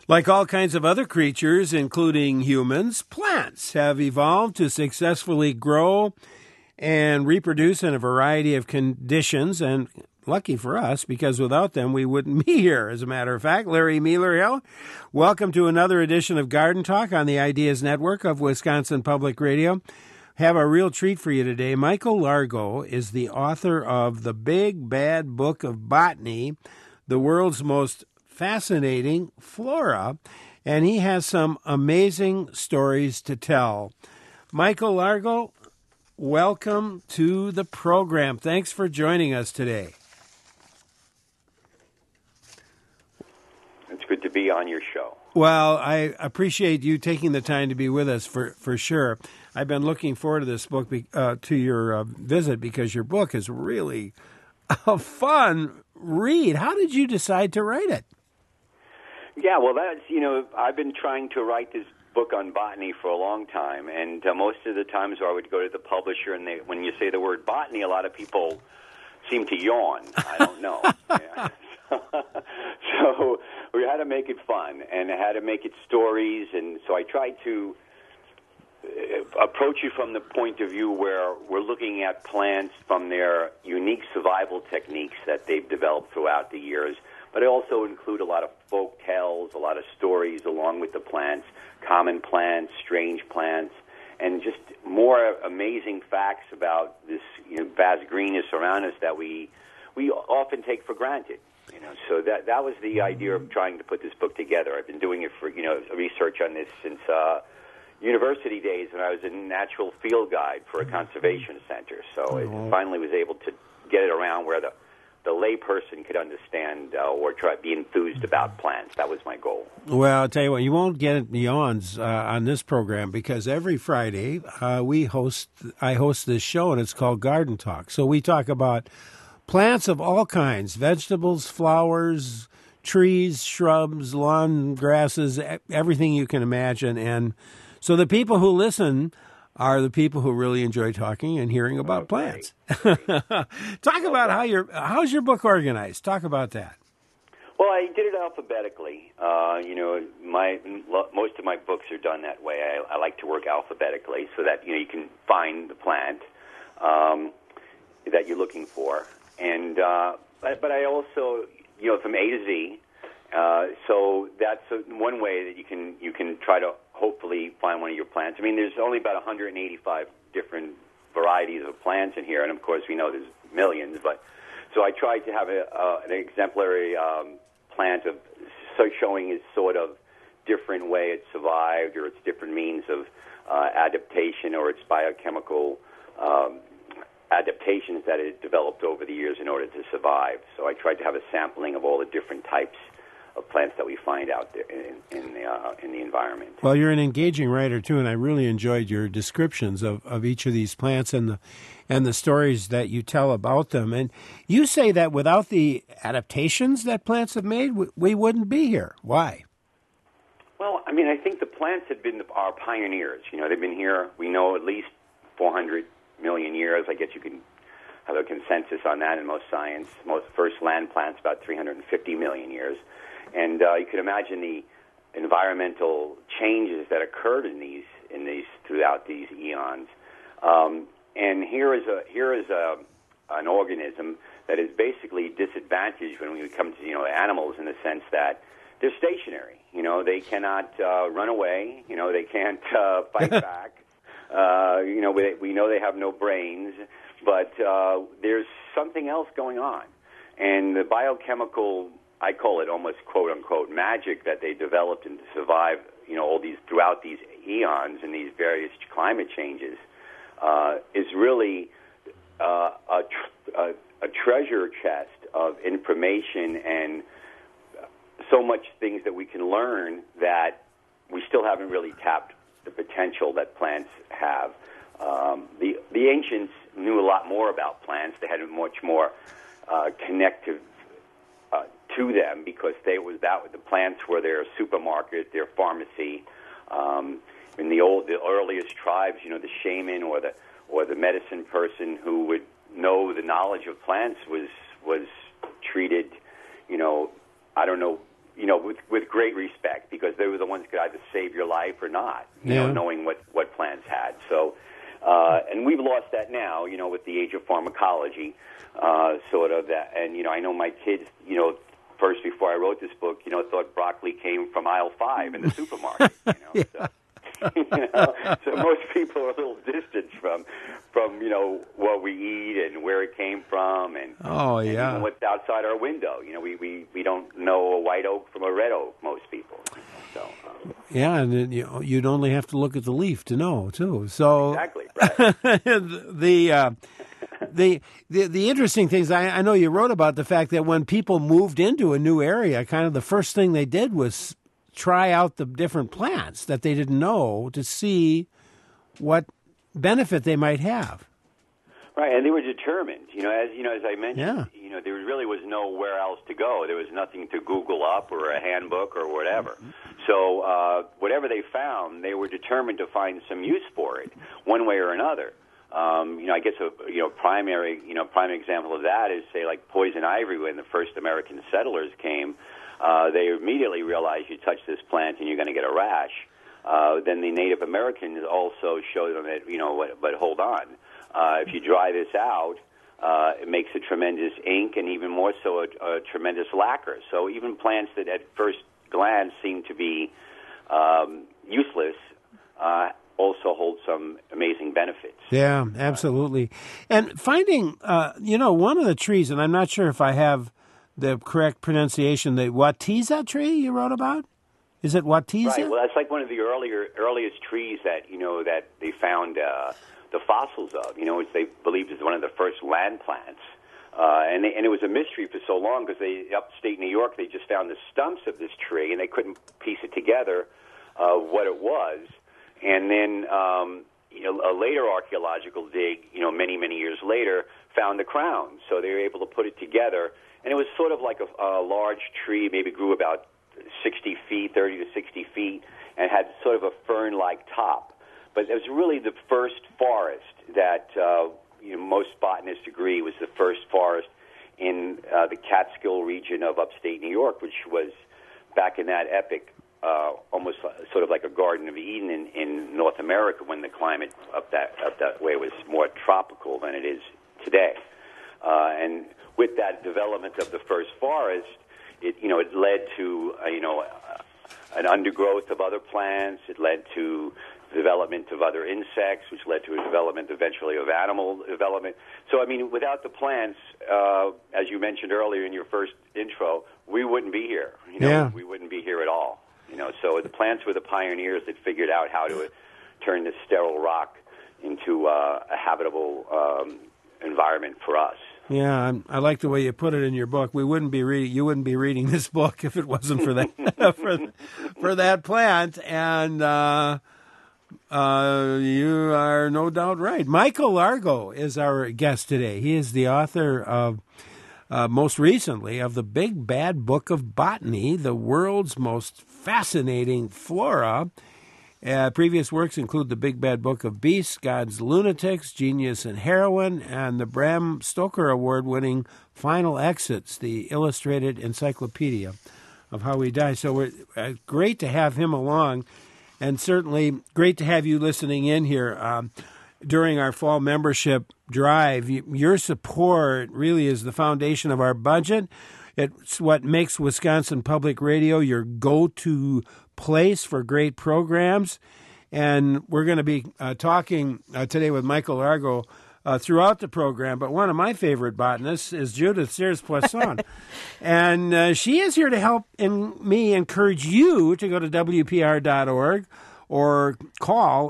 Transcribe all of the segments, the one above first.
Like all kinds of other creatures, including humans, plants have evolved to successfully grow and reproduce in a variety of conditions, and lucky for us, because without them we wouldn't be here. As a matter of fact, Larry Mueller, welcome to another edition of Garden Talk on the Ideas Network of Wisconsin Public Radio. Have a real treat for you today. Michael Largo is the author of The Big Bad Book of Botany, the world's most fascinating flora, and he has some amazing stories to tell. Michael Largo, welcome to the program. Thanks for joining us today. It's good to be on your show. Well, I appreciate you taking the time to be with us for sure. I've been looking forward to this book, to your visit, because your book is really a fun read. How did you decide to write it? Yeah, well, I've been trying to write this book on botany for a long time, and most of the times I would go to the publisher, and when you say the word botany, a lot of people seem to yawn. I don't know. Yeah. So we had to make it fun, and I had to make it stories, and so I tried to approach it from the point of view where we're looking at plants from their unique survival techniques that they've developed throughout the years. But I also include a lot of folk tales, a lot of stories along with the plants, common plants, strange plants, and just more amazing facts about this vast greenness around us that we often take for granted. So that was the idea of trying to put this book together. I've been doing it for research on this since university days when I was a natural field guide for a conservation center. So I finally was able to get it around where the layperson could understand or be enthused about plants. That was my goal. Well, I'll tell you what, you won't get yawns on this program, because every Friday I host this show, and it's called Garden Talk. So we talk about plants of all kinds, vegetables, flowers, trees, shrubs, lawn grasses, everything you can imagine. And so the people who listen are the people who really enjoy talking and hearing about plants. Talk about how's your book organized? Talk about that. Well, I did it alphabetically. Most of my books are done that way. I like to work alphabetically so that you can find the plant that you're looking for, and but I also from A to Z. So that's one way that you can try to hopefully find one of your plants. I mean, there's only about 185 different varieties of plants in here, and of course we know there's millions. But so I tried to have an exemplary plant showing its sort of different way it survived, or its different means of adaptation, or its biochemical adaptations that it developed over the years in order to survive. So I tried to have a sampling of all the different types of plants that we find out there in the environment. Well, you're an engaging writer too, and I really enjoyed your descriptions of each of these plants and the stories that you tell about them. And you say that without the adaptations that plants have made, we wouldn't be here. Why? Well, I mean, I think the plants have been our pioneers. They've been here, we know, at least 400 million years. I guess you can have a consensus on that in most science. Most first land plants about 350 million years. And you can imagine the environmental changes that occurred in these throughout these eons. And here is an organism that is basically disadvantaged when we come to animals, in the sense that they're stationary. They cannot run away. They can't fight back. We know they have no brains, but there's something else going on, and the biochemical, I call it almost quote-unquote magic that they developed and to survive, all these throughout these eons and these various climate changes, is really a treasure chest of information and so much things that we can learn that we still haven't really tapped the potential that plants have. The ancients knew a lot more about plants. They had a much more connective to them, because the plants were their supermarket, their pharmacy. In the earliest tribes, the shaman or the medicine person who would know the knowledge of plants was treated, I don't know with great respect, because they were the ones who could either save your life or not, knowing what plants had. So, and we've lost that now, with the age of pharmacology, sort of that. And, I know my kids, first before I wrote this book, thought broccoli came from aisle 5 in the supermarket, So. So most people are a little distant from what we eat and where it came from, and even what's outside our window. We don't know a white oak from a red oak. Most people. So and you'd only have to look at the leaf to know too. So exactly right. The interesting things, I know you wrote about the fact that when people moved into a new area, kind of the first thing they did was try out the different plants that they didn't know to see what benefit they might have. Right, and they were determined. As I mentioned, there really was nowhere else to go. There was nothing to Google up or a handbook or whatever. Mm-hmm. So whatever they found, they were determined to find some use for it, one way or another. I guess a prime example of that is, say, like poison ivy. When the first American settlers came, they immediately realized you touch this plant and you're going to get a rash. Then the Native Americans also showed them that, but hold on. If you dry this out, it makes a tremendous ink, and even more so a tremendous lacquer. So even plants that at first glance seem to be useless also hold some amazing benefits. Yeah, absolutely. And finding, one of the trees, and I'm not sure if I have the correct pronunciation, the Watiza tree you wrote about? Is it Watiza? Right. Well, that's like one of the earliest trees that that they found the fossils of. Which they believed is one of the first land plants. And it was a mystery for so long, because upstate New York, they just found the stumps of this tree and they couldn't piece it together what it was. And then a later archaeological dig, many years later, found the crown. So they were able to put it together. And it was sort of like a large tree, maybe grew about 60 feet, 30 to 60 feet, and had sort of a fern-like top. But it was really the first forest that most botanists agree was the first forest in the Catskill region of upstate New York, which was back in that epoch almost sort of like a Garden of Eden in North America, when the climate up that way was more tropical than it is today. And with that development of the first forest, it led to an undergrowth of other plants. It led to the development of other insects, which led to a development eventually of animal development. So, without the plants, as you mentioned earlier in your first intro, we wouldn't be here. We wouldn't be here at all. So the plants were the pioneers that figured out how to turn this sterile rock into a habitable environment for us. Yeah, I like the way you put it in your book. You wouldn't be reading this book if it wasn't for that for that plant. And you are no doubt right. Michael Largo is our guest today. He is the author of, most recently, of the Big Bad Book of Botany, the world's most fascinating flora. Previous works include the Big Bad Book of Beasts, God's Lunatics, Genius and Heroine, and the Bram Stoker Award-winning Final Exits, the illustrated encyclopedia of how we die. So we're great to have him along, and certainly great to have you listening in here during our fall membership drive. Your support really is the foundation of our budget. It's what makes Wisconsin Public Radio your go-to place for great programs. And we're going to be talking today with Michael Largo throughout the program. But one of my favorite botanists is Judith Sears-Poisson. And she is here to help me encourage you to go to WPR.org or call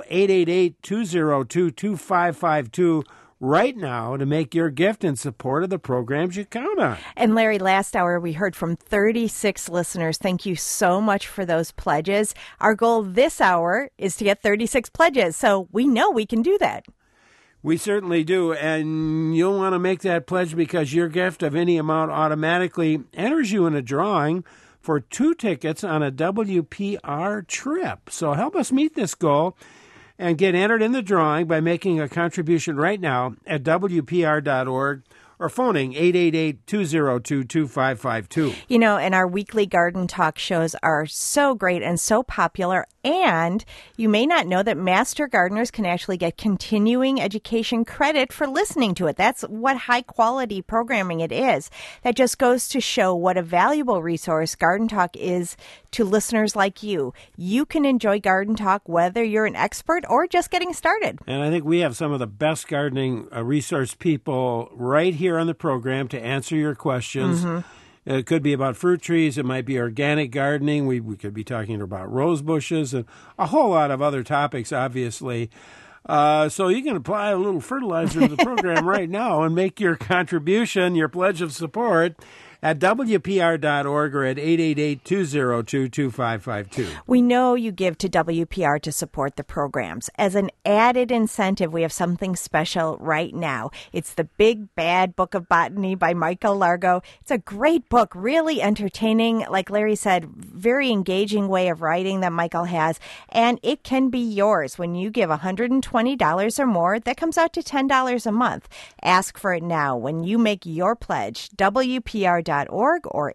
888-202-2552 right now to make your gift in support of the programs you count on. And Larry, last hour we heard from 36 listeners. Thank you so much for those pledges. Our goal this hour is to get 36 pledges, so we know we can do that. We certainly do, and you'll want to make that pledge because your gift of any amount automatically enters you in a drawing for 2 tickets on a WPR trip. So help us meet this goal and get entered in the drawing by making a contribution right now at WPR.org or phoning 888-202-2552. You know, and our weekly garden talk shows are so great and so popular. And you may not know that master gardeners can actually get continuing education credit for listening to it. That's what high quality programming it is. That just goes to show what a valuable resource Garden Talk is to listeners like you. You can enjoy Garden Talk whether you're an expert or just getting started. And I think we have some of the best gardening resource people right here on the program to answer your questions. It could be about fruit trees. It might be organic gardening. We could be talking about rose bushes and a whole lot of other topics, obviously. So you can apply a little fertilizer to the program right now and make your contribution, your pledge of support, at WPR.org or at 888-202-2552. We know you give to WPR to support the programs. As an added incentive, we have something special right now. It's The Big Bad Book of Botany by Michael Largo. It's a great book, really entertaining. Like Larry said, very engaging way of writing that Michael has. And it can be yours when you give $120 or more. That comes out to $10 a month. Ask for it now when you make your pledge. WPR.org or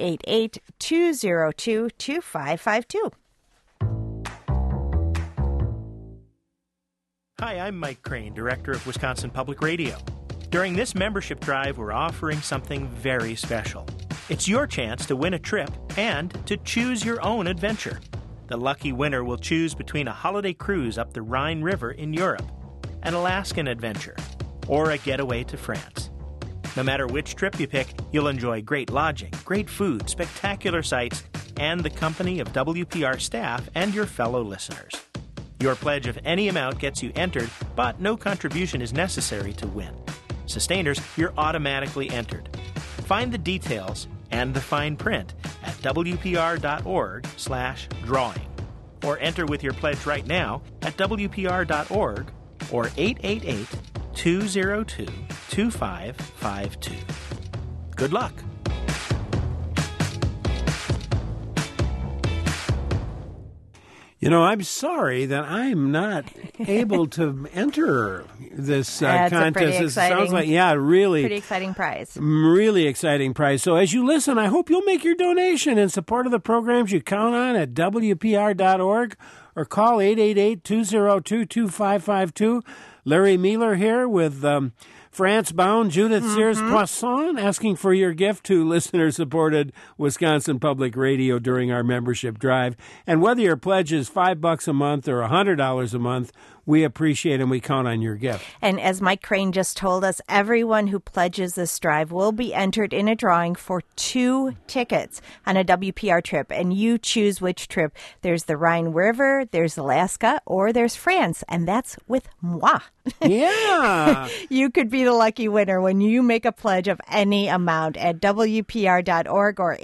888-202-2552. Hi, I'm Mike Crane, Director of Wisconsin Public Radio. During this membership drive, we're offering something very special. It's your chance to win a trip and to choose your own adventure. The lucky winner will choose between a holiday cruise up the Rhine River in Europe, an Alaskan adventure, or a getaway to France. No matter which trip you pick, you'll enjoy great lodging, great food, spectacular sights, and the company of WPR staff and your fellow listeners. Your pledge of any amount gets you entered, but no contribution is necessary to win. Sustainers, you're automatically entered. Find the details and the fine print at WPR.org/drawing. Or enter with your pledge right now at WPR.org or 888-202-2552. Good luck. You know, I'm sorry that I'm not able to enter this contest. It sounds like, pretty exciting prize. Really exciting prize. So as you listen, I hope you'll make your donation in support of the programs you count on at WPR.org or call 888-202-2552. Larry Mueller here with France Bound, Judith Sears Poisson, asking for your gift to listener-supported Wisconsin Public Radio during our membership drive. And whether your pledge is $5 a month or $100 a month, we appreciate and we count on your gift. And as Mike Crane just told us, everyone who pledges this drive will be entered in a drawing for 2 tickets on a WPR trip. And you choose which trip. There's the Rhine River, there's Alaska, or there's France. And that's with moi. Yeah. You could be the lucky winner when you make a pledge of any amount at WPR.org or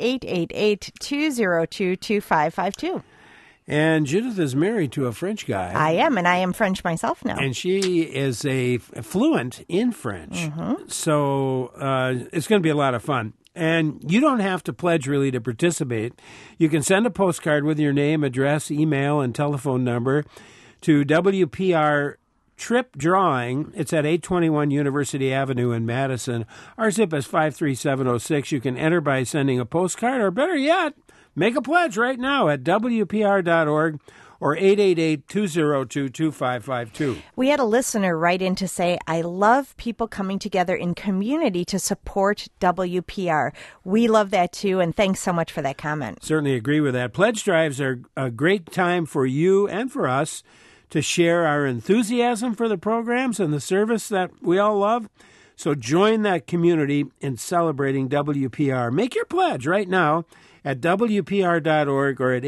888-202-2552. And Judith is married to a French guy. I am, and I am French myself now. And she is fluent in French. So it's going to be a lot of fun. And you don't have to pledge really to participate. You can send a postcard with your name, address, email, and telephone number to WPR Trip Drawing. It's at 821 University Avenue in Madison. Our zip is 53706. You can enter by sending a postcard, or better yet, make a pledge right now at WPR.org or 888-202-2552. We had a listener write in to say, I love people coming together in community to support WPR. We love that too, and thanks so much for that comment. Certainly agree with that. Pledge drives are a great time for you and for us to share our enthusiasm for the programs and the service that we all love. So join that community in celebrating WPR. Make your pledge right now at WPR.org or at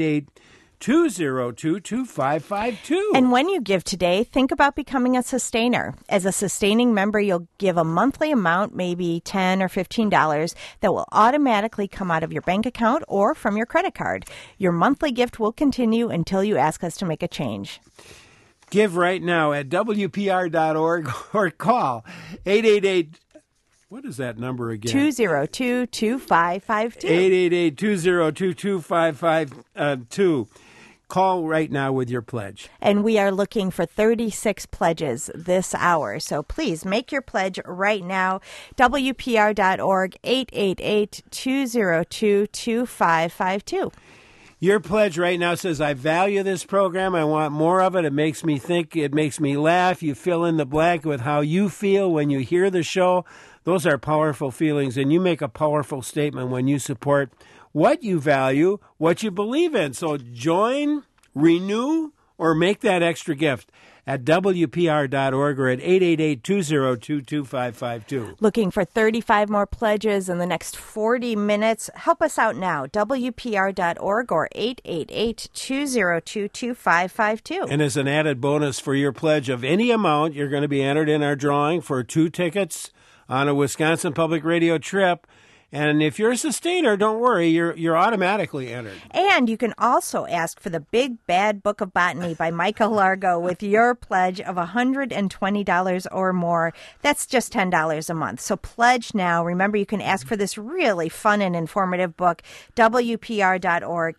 888-202-2552. And when you give today, think about becoming a sustainer. As a sustaining member, you'll give a monthly amount, maybe $10 or $15, that will automatically come out of your bank account or from your credit card. Your monthly gift will continue until you ask us to make a change. Give right now at WPR.org or call 888. What is that number again? 202-2552. 888-202-2552. Call right now with your pledge. And we are looking for 36 pledges this hour. So please make your pledge right now. WPR.org, 888-202-2552. Your pledge right now says, I value this program. I want more of it. It makes me think. It makes me laugh. You fill in the blank with how you feel when you hear the show. Those are powerful feelings, and you make a powerful statement when you support what you value, what you believe in. So join, renew, or make that extra gift at WPR.org or at 888-202-2552. Looking for 35 more pledges in the next 40 minutes. Help us out now. WPR.org or 888-202-2552. And as an added bonus for your pledge of any amount, you're going to be entered in our drawing for 2 tickets on a Wisconsin Public Radio trip. And if you're a sustainer, don't worry, you're automatically entered. And you can also ask for the Big Bad Book of Botany by Michael Largo with your pledge of $120 or more. That's just $10 a month. So pledge now. Remember, you can ask for this really fun and informative book. WPR.org,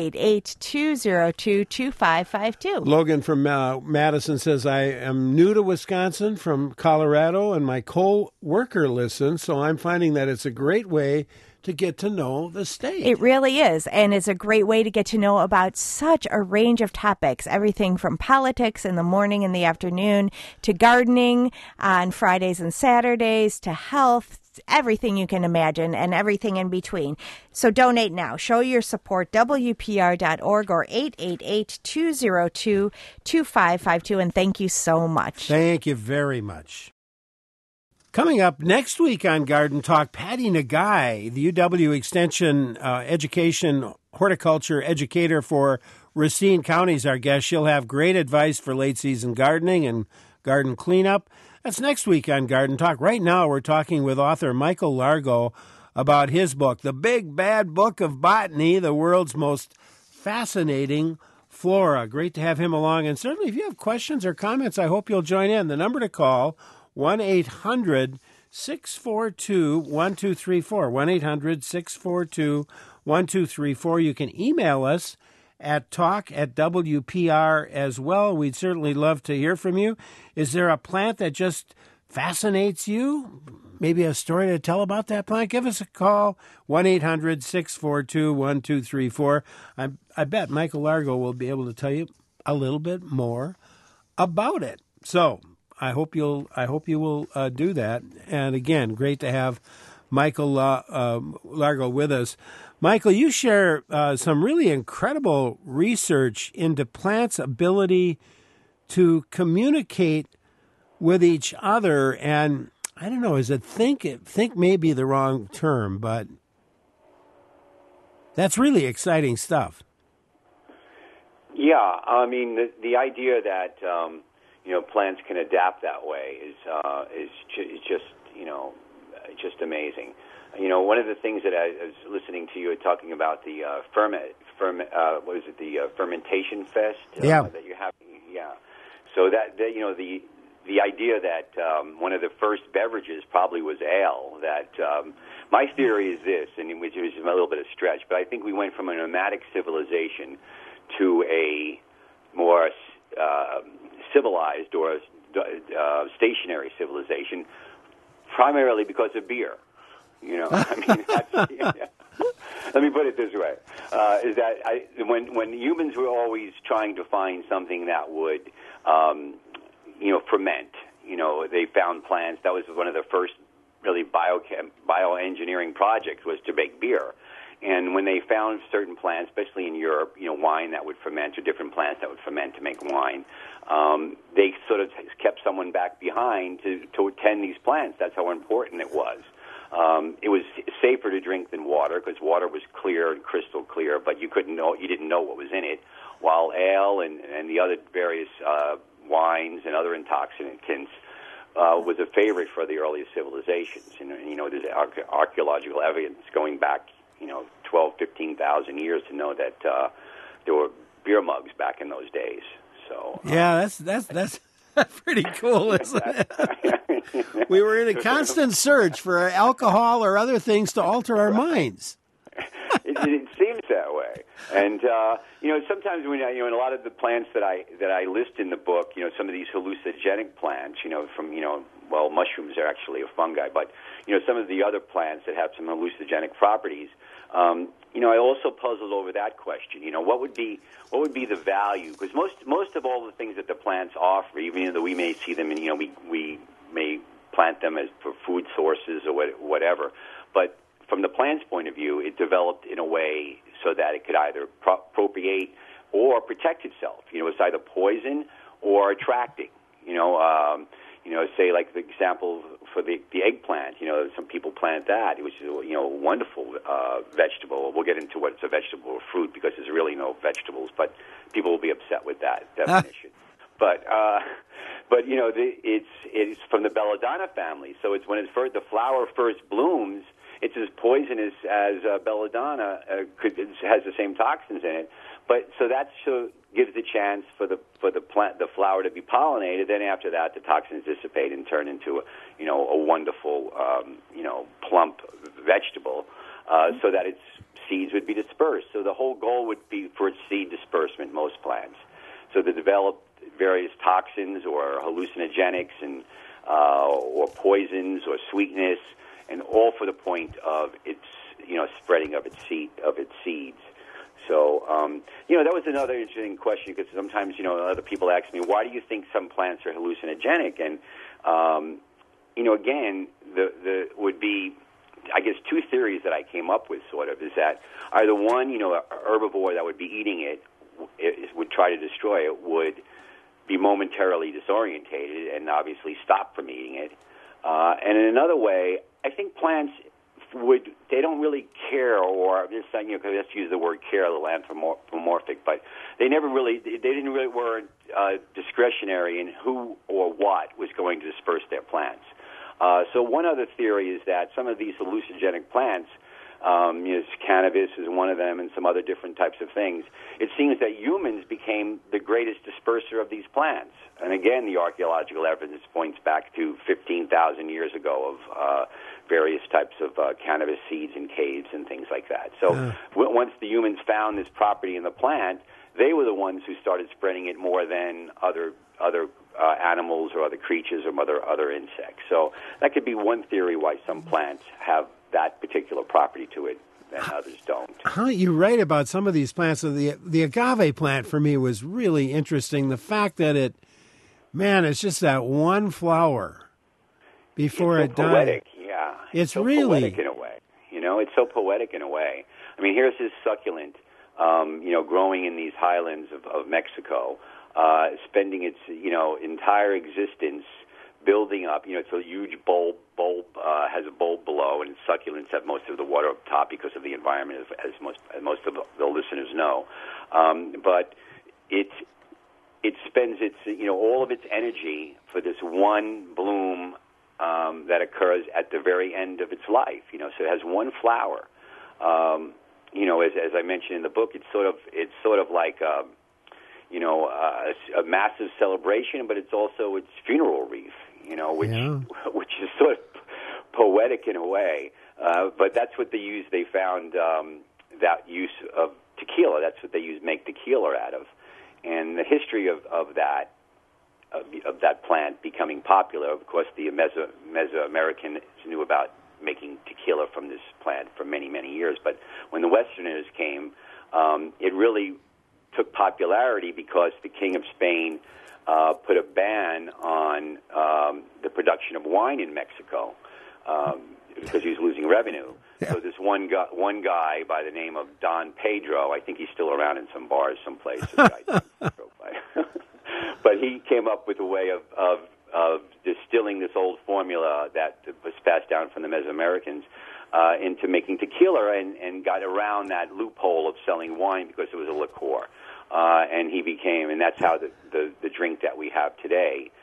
888-202-2552. Logan from Madison says, I am new to Wisconsin from Colorado, and my co-worker listens, so I'm finding that it's a great way to get to know the state. It really is, and it's a great way to get to know about such a range of topics, everything from politics in the morning and the afternoon to gardening on Fridays and Saturdays to health, everything you can imagine and everything in between. So donate now. Show your support, WPR.org or 888-202-2552, and thank you so much. Thank you very much. Coming up next week on Garden Talk, Patty Nagai, the UW Extension Education Horticulture Educator for Racine County, is our guest. She'll have great advice for late season gardening and garden cleanup. That's next week on Garden Talk. Right now, we're talking with author Michael Largo about his book, The Big Bad Book of Botany, the world's most fascinating flora. Great to have him along. And certainly, if you have questions or comments, I hope you'll join in. The number to call, 1-800-642-1234, 1-800-642-1234. You can email us at talk@WPR as well. We'd certainly love to hear from you. Is there a plant that just fascinates you? Maybe a story to tell about that plant? Give us a call, 1-800-642-1234. I bet Michael Largo will be able to tell you a little bit more about it. So I hope you will do that. And again, great to have Michael Largo with us. Michael, you share some really incredible research into plants' ability to communicate with each other. And I don't know, think may be the wrong term, but that's really exciting stuff. Yeah, I mean, the idea that plants can adapt that way is just just amazing. One of the things that I was listening to you talking about the fermentation fest that you have. Yeah, so that the idea that one of the first beverages probably was ale. That my theory is this, and which is a little bit of stretch, but I think we went from a nomadic civilization to a more civilized or stationary civilization, primarily because of beer. I mean, let me put it this way: is that when humans were always trying to find something that would, ferment. They found plants. That was one of the first really bioengineering projects, was to make beer. And when they found certain plants, especially in Europe, wine that would ferment, or different plants that would ferment to make wine, they sort of kept someone back behind to tend these plants. That's how important it was. It was safer to drink than water, because water was clear and crystal clear, but you didn't know what was in it. While ale and the other various wines and other intoxicants was a favorite for the earliest civilizations. There's archaeological evidence going back 12, 15,000 years to know that there were beer mugs back in those days. So yeah, that's pretty cool, isn't it? We were in a constant search for alcohol or other things to alter our minds. It seems that way. way. And sometimes when in a lot of the plants that I list in the book, some of these hallucinogenic plants, mushrooms are actually a fungi, but some of the other plants that have some hallucinogenic properties. I also puzzled over that question. What would be the value? Because most of all the things that the plants offer, even though we may see them, and we may plant them as for food sources or whatever, but from the plant's point of view, it developed in a way so that it could either propagate or protect itself. It's either poison or attracting. Say like the example for the eggplant. Some people plant that, which is a wonderful vegetable. We'll get into what's a vegetable or fruit because there's really no vegetables, but people will be upset with that definition. But it's from the belladonna family. So it's when the flower first blooms. It's as poisonous as belladonna. Has the same toxins in it, but so that gives the chance for the flower to be pollinated. Then after that, the toxins dissipate and turn into a wonderful plump vegetable, so that its seeds would be dispersed. So the whole goal would be for its seed disbursement. Most plants, so to develop various toxins or hallucinogenics and or poisons or sweetness. And all for the point of its, spreading of its seeds. So, that was another interesting question because sometimes, other people ask me, why do you think some plants are hallucinogenic? And, again, the would be, I guess, two theories that I came up with. Sort of is that either one, a herbivore that would be eating it would try to destroy it would be momentarily disorientated and obviously stop from eating it. And in another way, I think plants they don't really care, or just let's use the word care, a little anthropomorphic, but they didn't really were discretionary in who or what was going to disperse their plants. So one other theory is that some of these hallucinogenic plants, cannabis is one of them, and some other different types of things. It seems that humans became the greatest disperser of these plants. And again, the archaeological evidence points back to 15,000 years ago of various types of cannabis seeds in caves and things like that. So once the humans found this property in the plant, they were the ones who started spreading it more than other animals or other creatures or other insects. So that could be one theory why some plants have that particular property to it and others don't. You write about some of these plants. So the agave plant for me was really interesting. The fact that it's just that one flower before it's so it poetic, died. Yeah. It's so really poetic in a way. It's so poetic in a way. I mean, here's this succulent, growing in these highlands of Mexico, spending its entire existence building up. It's a huge bulb has a bulb below, and succulents have most of the water up top because of the environment, as most of the listeners know. But it spends its all of its energy for this one bloom that occurs at the very end of its life. So it has one flower. As I mentioned in the book, it's sort of like a massive celebration, but it's also its funeral wreath. Which is sort of poetic in a way. But that's what they use. They found that use of tequila. That's what they make tequila out of. And the history of that plant becoming popular. Of course, the Mesoamericans knew about making tequila from this plant for many, many years. But when the Westerners came, it really took popularity because the King of Spain put a ban on the production of wine in Mexico because he was losing revenue. Yeah. So this one guy by the name of Don Pedro, I think he's still around in some bars someplace. But he came up with a way of distilling this old formula that was passed down from the Mesoamericans into making tequila and got around that loophole of selling wine because it was a liqueur. And that's how the drink that we have today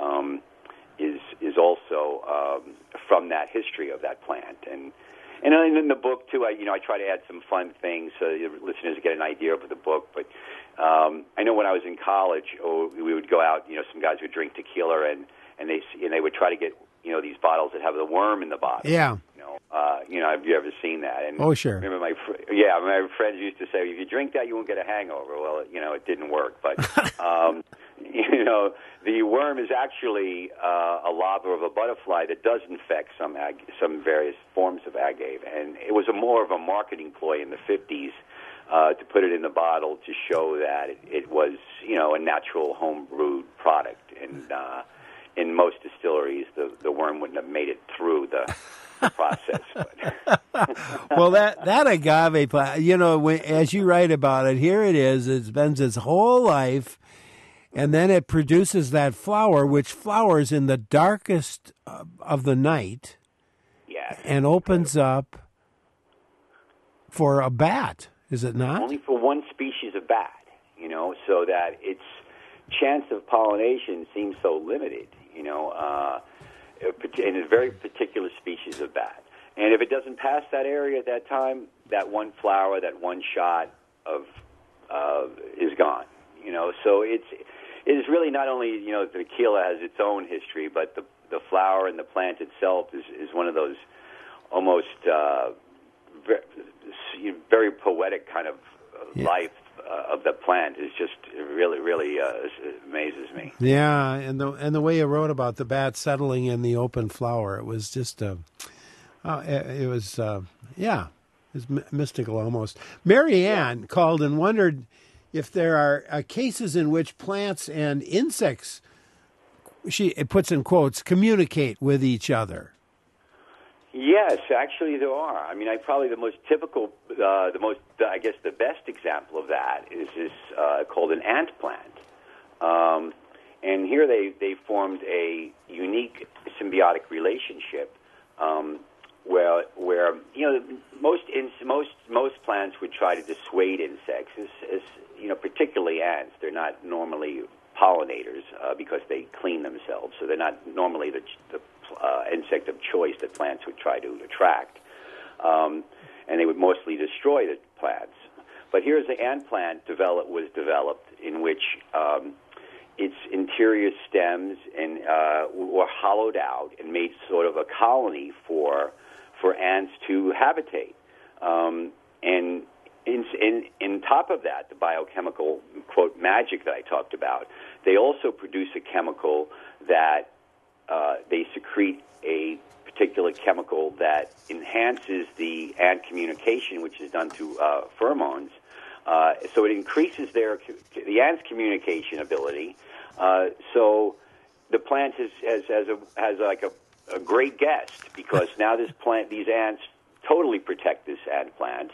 is also from that history of that plant. And in the book too, I try to add some fun things so the listeners get an idea of the book. But I know when I was in college, we would go out. Some guys would drink tequila and they would try to get these bottles that have the worm in the bottom. Yeah. Have you ever seen that? And oh, sure. Remember my friends used to say, if you drink that, you won't get a hangover. Well, it didn't work. But, the worm is actually a larva of a butterfly that does infect some various forms of agave. And it was more of a marketing ploy in the 50s to put it in the bottle to show that it was, a natural home-brewed product. And in most distilleries, the worm wouldn't have made it through the process. Well, that agave plant, as you write about it, here it is. It spends its whole life, and then it produces that flower, which flowers in the darkest of the night. Yes. And opens up for a bat, is it not? Only for one species of bat, so that its chance of pollination seems so limited, in a very particular species of bat. And if it doesn't pass that area at that time, that one flower, that one shot of is gone. So it is really not only the tequila has its own history, but the flower and the plant itself is one of those almost very poetic kind of life of the plant. Is just really amazes me. Yeah, and the way you wrote about the bat settling in the open flower, it was just it's mystical almost. Mary Ann called and wondered if there are cases in which plants and insects, it puts in quotes, communicate with each other. Yes, actually there are. I mean, probably the most typical, the best example of that is this called an ant plant. And here they formed a unique symbiotic relationship where most plants would try to dissuade insects, particularly ants. They're not normally pollinators because they clean themselves, so they're not normally the insect of choice that plants would try to attract, and they would mostly destroy the plants. But here's the ant plant was developed in which its interior stems were hollowed out and made sort of a colony for ants to habitate. And in top of that, the biochemical, quote, magic that I talked about, they also produce a chemical that they secrete a particular chemical that enhances the ant communication, which is done through pheromones. So it increases the ant's communication ability. So the plant has like a great guest, because now these ants totally protect this ant plant.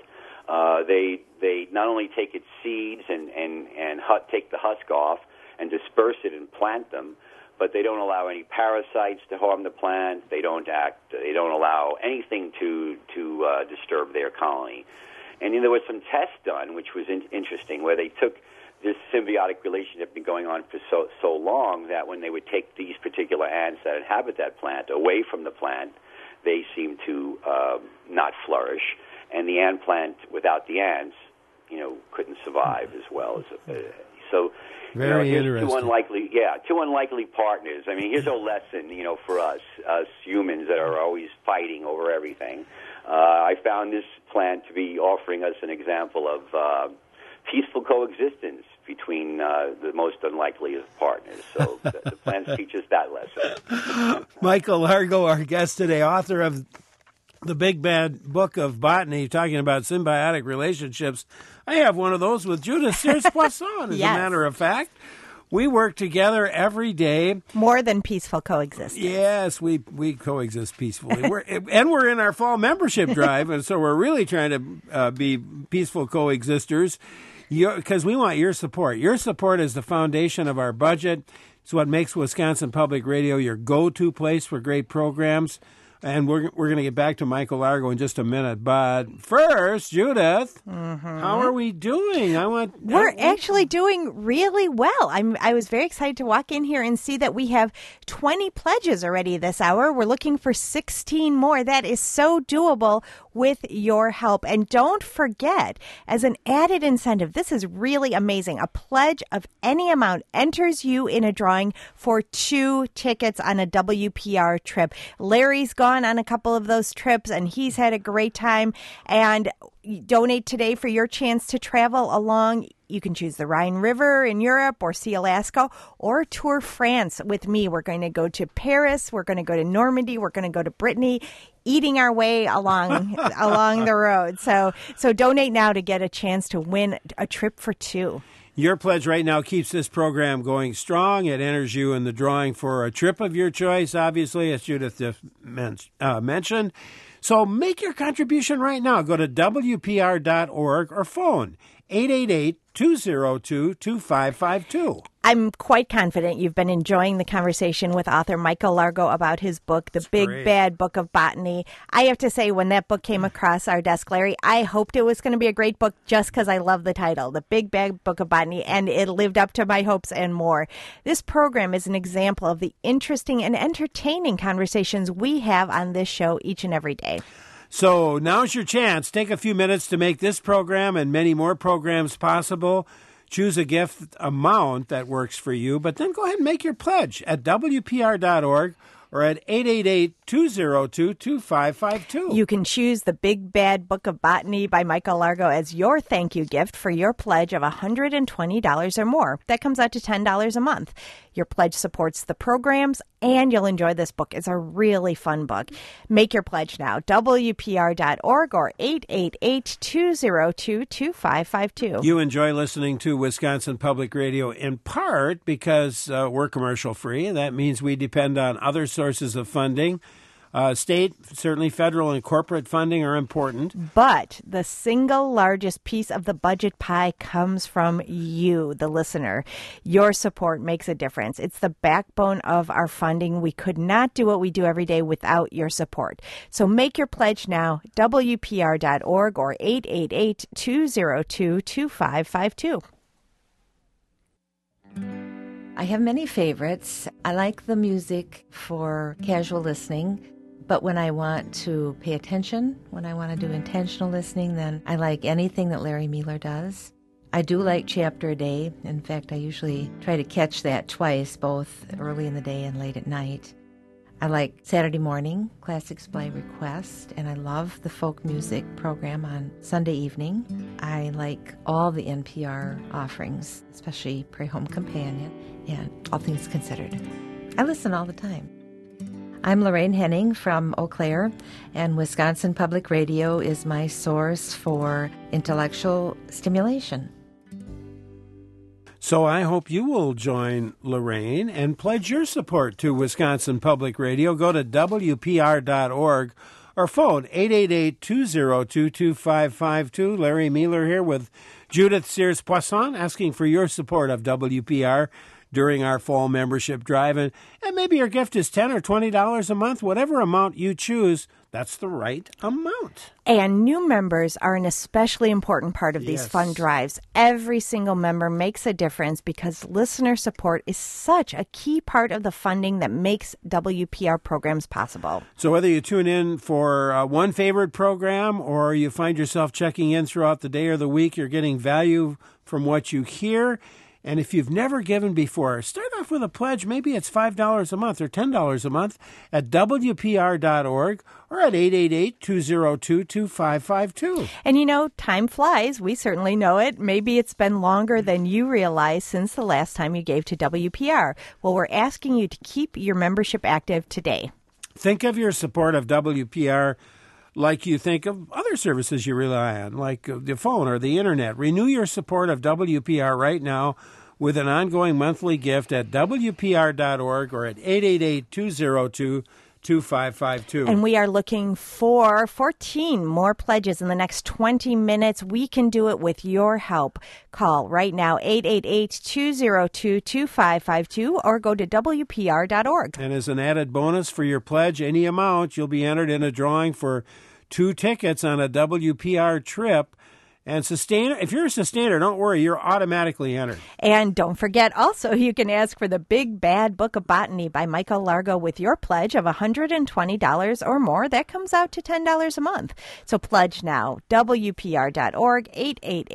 They not only take its seeds and take the husk off and disperse it and plant them, but they don't allow any parasites to harm the plant. They don't allow anything to disturb their colony. And there was some tests done, which was interesting, where they took this symbiotic relationship been going on for so long that when they would take these particular ants that inhabit that plant away from the plant, they seem to not flourish. And the ant plant without the ants, couldn't survive as well. So very interesting. Two unlikely partners. I mean, here's a lesson, for us humans that are always fighting over everything. I found this plant to be offering us an example of peaceful coexistence between the most unlikely of partners. So the plants teach us that lesson. Michael Largo, our guest today, author of The Big Bad Book of Botany, talking about symbiotic relationships. I have one of those with Judith Sears-Poisson, as Yes. a matter of fact. We work together every day. More than peaceful coexistence. Yes, we coexist peacefully. We're in our fall membership drive, and so we're really trying to be peaceful coexisters, because we want your support. Your support is the foundation of our budget. It's what makes Wisconsin Public Radio your go-to place for great programs. And we're going to get back to Michael Largo in just a minute. But first, Judith, how are we doing? We're actually doing really well. I was very excited to walk in here and see that we have 20 pledges already this hour. We're looking for 16 more. That is so doable with your help. And don't forget, as an added incentive, this is really amazing. A pledge of any amount enters you in a drawing for 2 tickets on a WPR trip. Larry's gone gone on a couple of those trips, and he's had a great time. And donate today for your chance to travel along. You can choose the Rhine River in Europe or see Alaska or tour France with me. We're going to go to Paris. We're going to go to Normandy. We're going to go to Brittany, eating our way along the road. So donate now to get a chance to win a trip for two. Your pledge right now keeps this program going strong. It enters you in the drawing for a trip of your choice, obviously, as Judith just mentioned. So make your contribution right now. Go to WPR.org or phone 888-202-2552. I'm quite confident you've been enjoying the conversation with author Michael Largo about his book, The Big Bad Book of Botany. I have to say, when that book came across our desk, Larry, I hoped it was going to be a great book just because I love the title, The Big Bad Book of Botany, and it lived up to my hopes and more. This program is an example of the interesting and entertaining conversations we have on this show each and every day. So now's your chance. Take a few minutes to make this program and many more programs possible. Choose a gift amount that works for you, but then go ahead and make your pledge at WPR.org or at 888-202-2552. You can choose The Big Bad Book of Botany by Michael Largo as your thank you gift for your pledge of $120 or more. That comes out to $10 a month. Your pledge supports the programs, and you'll enjoy this book. It's a really fun book. Make your pledge now. WPR.org or 888-202-2552. You enjoy listening to Wisconsin Public Radio in part because we're commercial free, and that means we depend on other sources of funding. State, certainly federal and corporate funding are important. But the single largest piece of the budget pie comes from you, the listener. Your support makes a difference. It's the backbone of our funding. We could not do what we do every day without your support. So make your pledge now, WPR.org or 888-202-2552. I have many favorites. I like the music for casual listening. But when I want to pay attention, when I want to do intentional listening, then I like anything that Larry Miller does. I do like Chapter a Day. In fact, I usually try to catch that twice, both early in the day and late at night. I like Saturday morning, Classics by Request, and I love the folk music program on Sunday evening. I like all the NPR offerings, especially Pray Home Companion and All Things Considered. I listen all the time. I'm Lorraine Henning from Eau Claire, and Wisconsin Public Radio is my source for intellectual stimulation. So I hope you will join Lorraine and pledge your support to Wisconsin Public Radio. Go to WPR.org or phone 888-202-2552. Larry Miller here with Judith Sears-Poisson asking for your support of WPR during our fall membership drive. And maybe your gift is $10 or $20 a month, whatever amount you choose. That's the right amount. And new members are an especially important part of these fund drives. Every single member makes a difference because listener support is such a key part of the funding that makes WPR programs possible. So whether you tune in for one favorite program or you find yourself checking in throughout the day or the week, you're getting value from what you hear. And if you've never given before, start off with a pledge. Maybe it's $5 a month or $10 a month at WPR.org or at 888-202-2552. And you know, time flies. We certainly know it. Maybe it's been longer than you realize since the last time you gave to WPR. Well, we're asking you to keep your membership active today. Think of your support of WPR like you think of other services you rely on, like the phone or the internet. Renew your support of WPR right now with an ongoing monthly gift at WPR.org or at 888-202-2552. And we are looking for 14 more pledges in the next 20 minutes. We can do it with your help. Call right now, 888-202-2552, or go to WPR.org. And as an added bonus for your pledge, any amount, you'll be entered in a drawing for 2 tickets on a WPR trip. And sustainer, if you're a sustainer, don't worry, you're automatically entered. And don't forget, also, you can ask for the Big Bad Book of Botany by Michael Largo with your pledge of $120 or more. That comes out to $10 a month. So pledge now, WPR.org,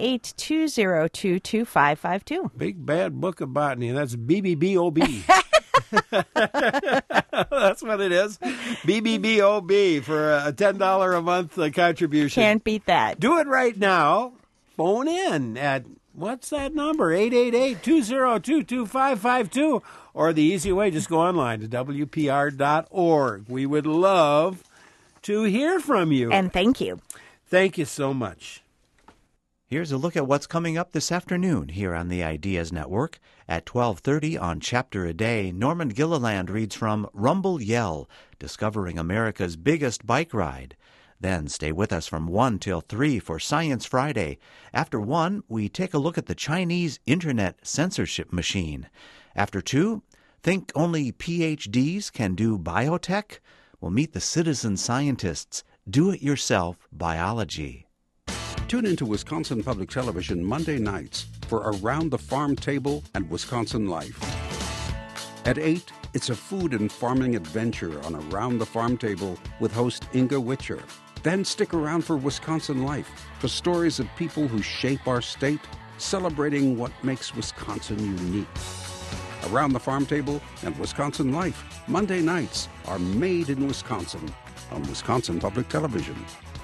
888-202-2552. Big Bad Book of Botany, that's BBBOB. That's what it is. BBBOB for a $10 a month contribution. Can't beat that. Do it right now. Phone in at, what's that number? 888-202-2552. Or the easy way, just go online to WPR.org. We would love to hear from you. And thank you. Thank you so much. Here's a look at what's coming up this afternoon here on the Ideas Network. At 12:30 on Chapter a Day, Norman Gilliland reads from Rumble Yell, Discovering America's Biggest Bike Ride. Then stay with us from 1 till 3 for Science Friday. After 1, we take a look at the Chinese Internet censorship machine. After 2, think only PhDs can do biotech? We'll meet the citizen scientists, do-it-yourself biology. Tune into Wisconsin Public Television Monday nights for Around the Farm Table and Wisconsin Life. At 8, it's a food and farming adventure on Around the Farm Table with host Inga Witcher. Then stick around for Wisconsin Life, for stories of people who shape our state, celebrating what makes Wisconsin unique. Around the Farm Table and Wisconsin Life, Monday nights, are made in Wisconsin on Wisconsin Public Television.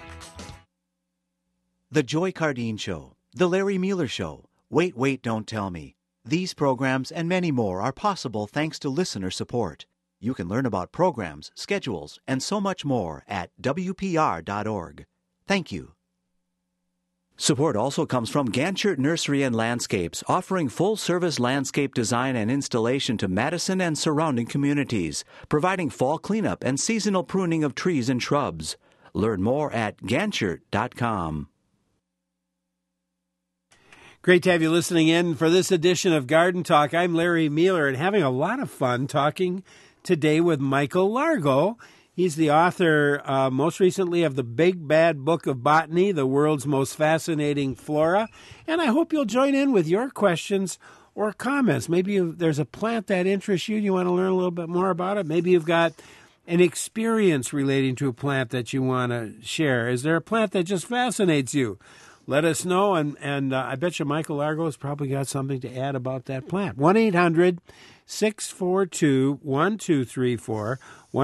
The Joy Cardine Show, The Larry Mueller Show, Wait, Wait, Don't Tell Me. These programs and many more are possible thanks to listener support. You can learn about programs, schedules, and so much more at WPR.org. Thank you. Support also comes from Ganchert Nursery and Landscapes, offering full-service landscape design and installation to Madison and surrounding communities, providing fall cleanup and seasonal pruning of trees and shrubs. Learn more at Ganchert.com. Great to have you listening in for this edition of Garden Talk. I'm Larry Mueller and having a lot of fun talking today with Michael Largo. He's the author, most recently, of the Big Bad Book of Botany, the world's most fascinating flora. And I hope you'll join in with your questions or comments. Maybe there's a plant that interests you and you want to learn a little bit more about it. Maybe you've got an experience relating to a plant that you want to share. Is there a plant that just fascinates you? Let us know, and I bet you Michael Largo has probably got something to add about that plant. 1-800-642-1234,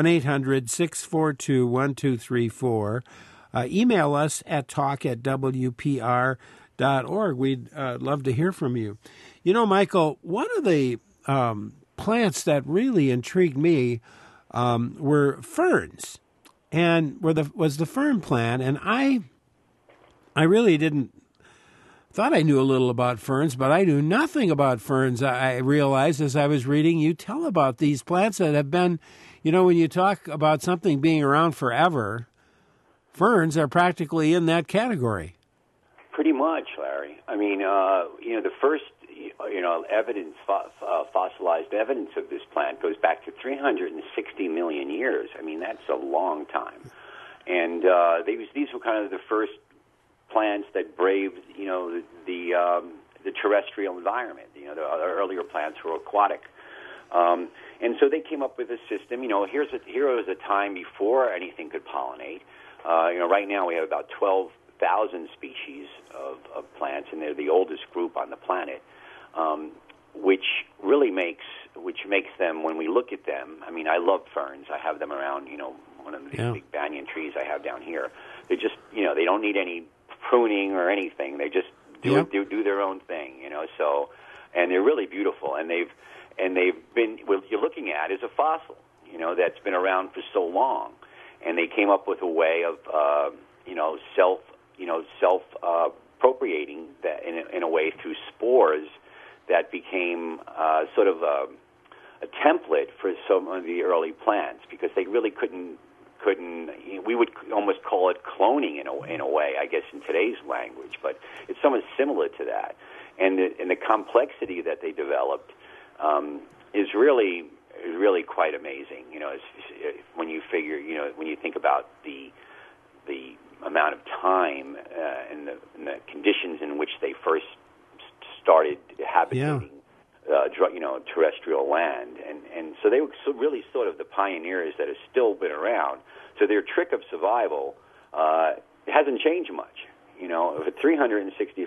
1-800-642-1234. Email us at talk@wpr.org. We'd love to hear from you. You know, Michael, one of the plants that really intrigued me were ferns, and was the fern plant, and I really thought I knew a little about ferns, but I knew nothing about ferns. I realized as I was reading you tell about these plants that have been, you know, when you talk about something being around forever, ferns are practically in that category. Pretty much, Larry. I mean, the first, evidence, fossilized evidence of this plant goes back to 360 million years. I mean, that's a long time. And these were kind of the first plants that braved, the terrestrial environment. The earlier plants were aquatic, and so they came up with a system. Here was a time before anything could pollinate. Right now we have about 12,000 species of plants, and they're the oldest group on the planet, which makes them, when we look at them. I mean, I love ferns. I have them around. One of the big banyan trees I have down here. They just, they don't need any pruning or anything. They just do their own thing, So, and they're really beautiful. And they've been, what you're looking at is a fossil, that's been around for so long. And they came up with a way of, self appropriating that in a way through spores that became sort of a template for some of the early plants, because they really couldn't. We would almost call it cloning in a way, I guess, in today's language, but it's somewhat similar to that. And the complexity that they developed is really quite amazing. When you figure, when you think about the amount of time and the conditions in which they first started habitating. Terrestrial land, and so they were really sort of the pioneers that have still been around. So their trick of survival hasn't changed much, for 360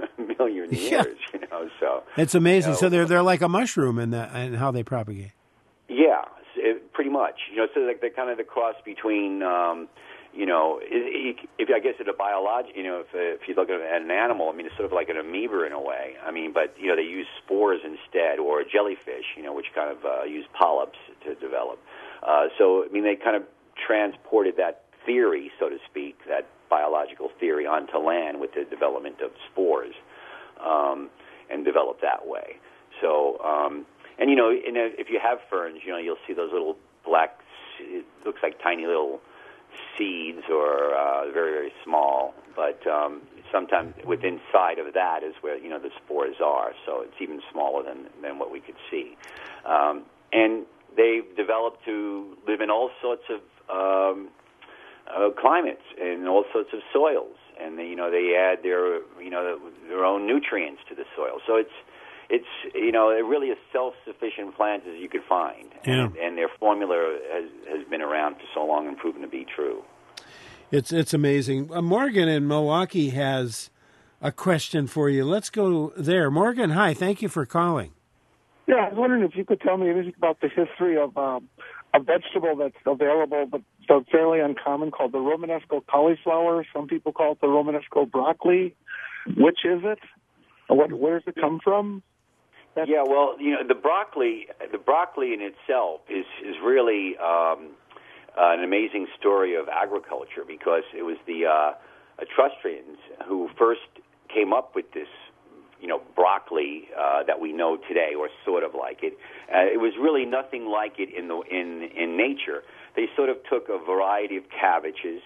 million years. So it's amazing. So they're like a mushroom in how they propagate. much. So like they're kind of the cross between, if I guess it's a if you look at an animal, I mean, it's sort of like an amoeba in a way. I mean, but they use spores instead, or a jellyfish, which kind of use polyps to develop. So I mean, they kind of transported that theory, so to speak, that biological theory, onto land with the development of spores, and developed that way. So, if you have ferns, you'll see those little black, it looks like tiny little seeds, or very, very small, but sometimes within inside of that is where the spores are, so it's even smaller than what we could see. And they've developed to live in all sorts of climates and all sorts of soils, and they add their own nutrients to the soil. So it's really as self-sufficient plant as you could find, and their formula has been around for so long and proven to be true. It's amazing. Morgan in Milwaukee has a question for you. Let's go there. Morgan, hi. Thank you for calling. Yeah, I was wondering if you could tell me anything about the history of a vegetable that's available but fairly uncommon called the Romanesco cauliflower. Some people call it the Romanesco broccoli. Which is it? Where does it come from? Yeah, well, the broccoli in itself is really an amazing story of agriculture, because it was the Etruscans who first came up with this, broccoli that we know today, or sort of like it. It was really nothing like it in nature. They sort of took a variety of cabbages,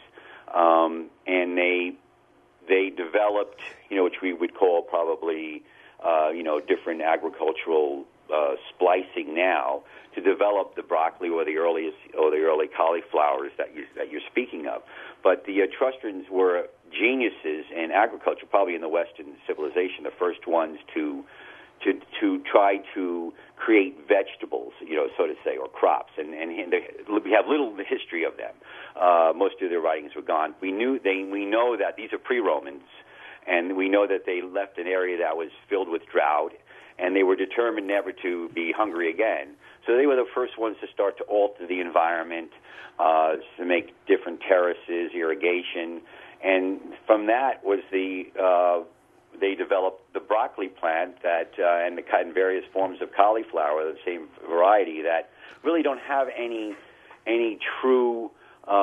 and they developed, which we would call probably, different agricultural splicing now, to develop the broccoli or the early cauliflowers that you're speaking of. But the Etruscans were geniuses in agriculture, probably in the Western civilization, the first ones to try to create vegetables, so to say, or crops, and we have little history of them. Most of their writings were gone. We know that these are pre-Romans, and we know that they left an area that was filled with drought, and they were determined never to be hungry again. So they were the first ones to start to alter the environment, to make different terraces, irrigation, and from that was they developed the broccoli plant and various forms of cauliflower, the same variety, that really don't have any true.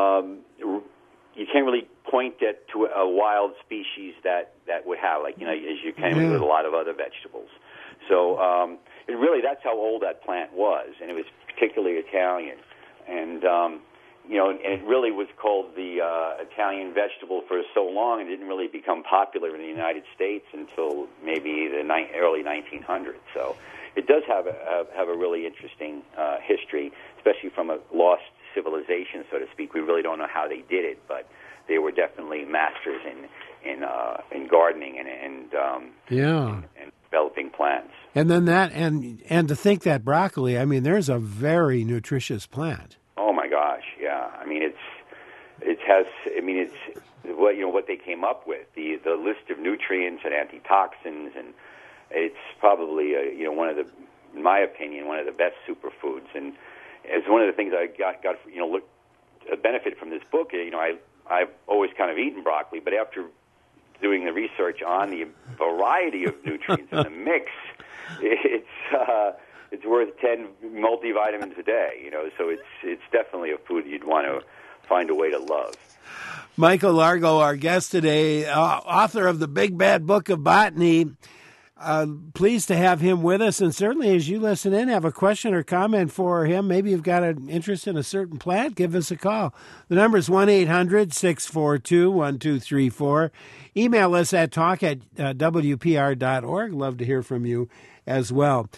You can't really point it to a wild species that would have, as you can with a lot of other vegetables. So that's how old that plant was, and it was particularly Italian, and and it really was called the Italian vegetable for so long, and didn't really become popular in the United States until maybe the early 1900s. So it does have a really interesting history, especially from a lost civilization, so to speak. We really don't know how they did it, but they were definitely masters in gardening and developing plants. And then and to think that broccoli, I mean, there's a very nutritious plant. Oh my gosh, yeah. I mean, it's what they came up with, the list of nutrients and antitoxins, and it's probably one of the, in my opinion, one of the best superfoods. And it's one of the things I got a benefit from this book. I've always kind of eaten broccoli, but after doing the research on the variety of nutrients in the mix, it's worth 10 multivitamins a day. So it's definitely a food you'd want to find a way to love. Michael Largo, our guest today, author of the Big Bad Book of Botany. Pleased to have him with us, and certainly as you listen in, have a question or comment for him. Maybe you've got an interest in a certain plant, give us a call. The number is 1-800-642-1234. Email us at talk@wpr.org. Love to hear from you as well.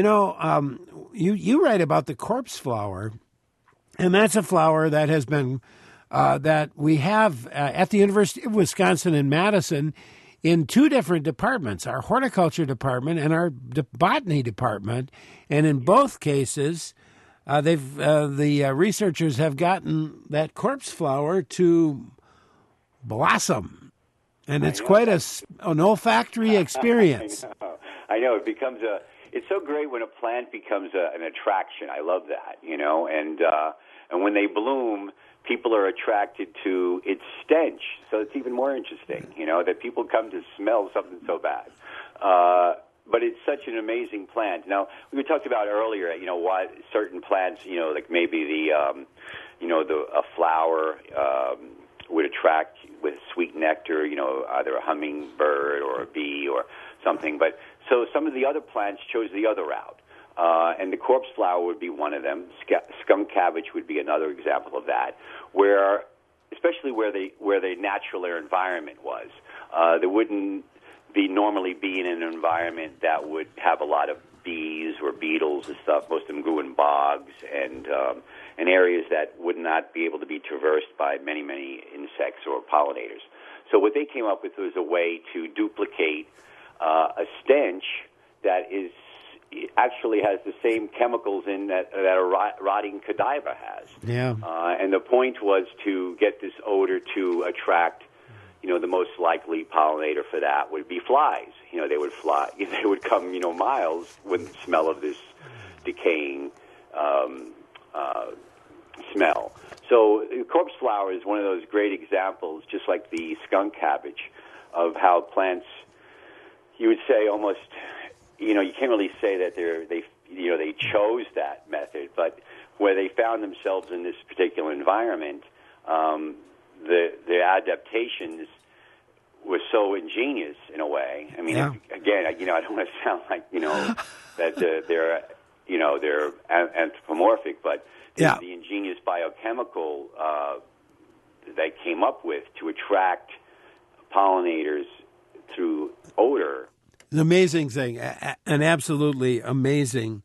You write about the corpse flower, and that's a flower that has been that we have at the University of Wisconsin in Madison in two different departments, our horticulture department and our botany department. And in both cases, the researchers have gotten that corpse flower to blossom. And it's quite an olfactory experience. I know. It becomes it's so great when a plant becomes an attraction. I love that, and when they bloom, people are attracted to its stench. So it's even more interesting, that people come to smell something so bad. But it's such an amazing plant. Now, we talked about earlier, why certain plants, like maybe a flower would attract with sweet nectar, either a hummingbird or a bee or something. But so some of the other plants chose the other route. And the corpse flower would be one of them. Skunk cabbage would be another example of that, especially where the natural air environment was. There wouldn't normally be in an environment that would have a lot of bees or beetles and stuff. Most of them grew in bogs and areas that would not be able to be traversed by many, many insects or pollinators. So what they came up with was a way to duplicate a stench that actually has the same chemicals in that a rotting cadaver has. Yeah. And the point was to get this odor to attract, the most likely pollinator for that would be flies. They would fly. They would come, miles with the smell of this decaying smell. So corpse flower is one of those great examples, just like the skunk cabbage, of how plants, you would say almost, you can't really say that they chose that method, but where they found themselves in this particular environment, the adaptations were so ingenious in a way. I mean, again, I don't want to sound like that they're anthropomorphic, but the ingenious biochemical they came up with to attract pollinators through odor. An amazing thing, an absolutely amazing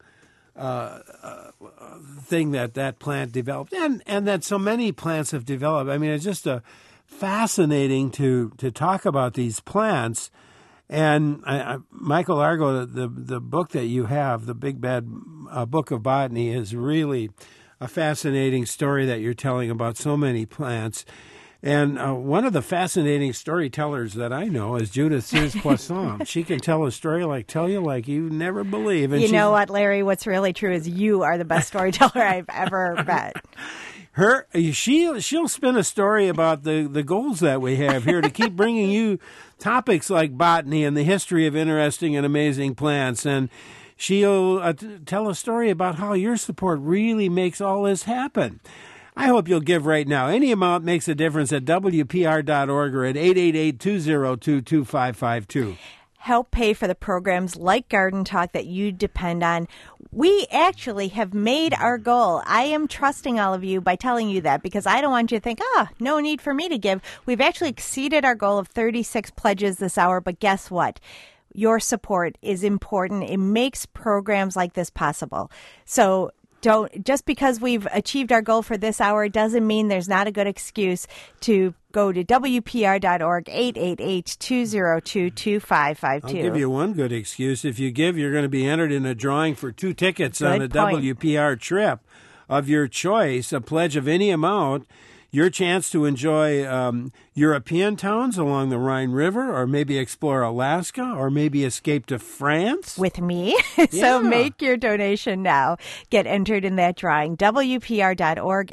thing that plant developed, and that so many plants have developed. I mean, it's just fascinating to talk about these plants. And Michael Largo, the book that you have, the Big Bad Book of Botany, is really a fascinating story that you're telling about so many plants. And one of the fascinating storytellers that I know is Judith Sears Poisson. She can tell a story tell you like you never believe. And you know what, Larry? What's really true is you are the best storyteller I've ever met. She'll spin a story about the goals that we have here to keep bringing you topics like botany and the history of interesting and amazing plants. And she'll tell a story about how your support really makes all this happen. I hope you'll give right now. Any amount makes a difference at WPR.org or at 888-202-2552. Help pay for the programs like Garden Talk that you depend on. We actually have made our goal. I am trusting all of you by telling you that because I don't want you to think, no need for me to give. We've actually exceeded our goal of 36 pledges this hour, but guess what? Your support is important. It makes programs like this possible. So just because we've achieved our goal for this hour doesn't mean there's not a good excuse to go to WPR.org, 888-202-2552. I'll give you one good excuse. If you give, you're going to be entered in a drawing for 2 tickets on a WPR trip of your choice, a pledge of any amount. Your chance to enjoy European towns along the Rhine River, or maybe explore Alaska, or maybe escape to France. With me. So make your donation now. Get entered in that drawing. WPR.org,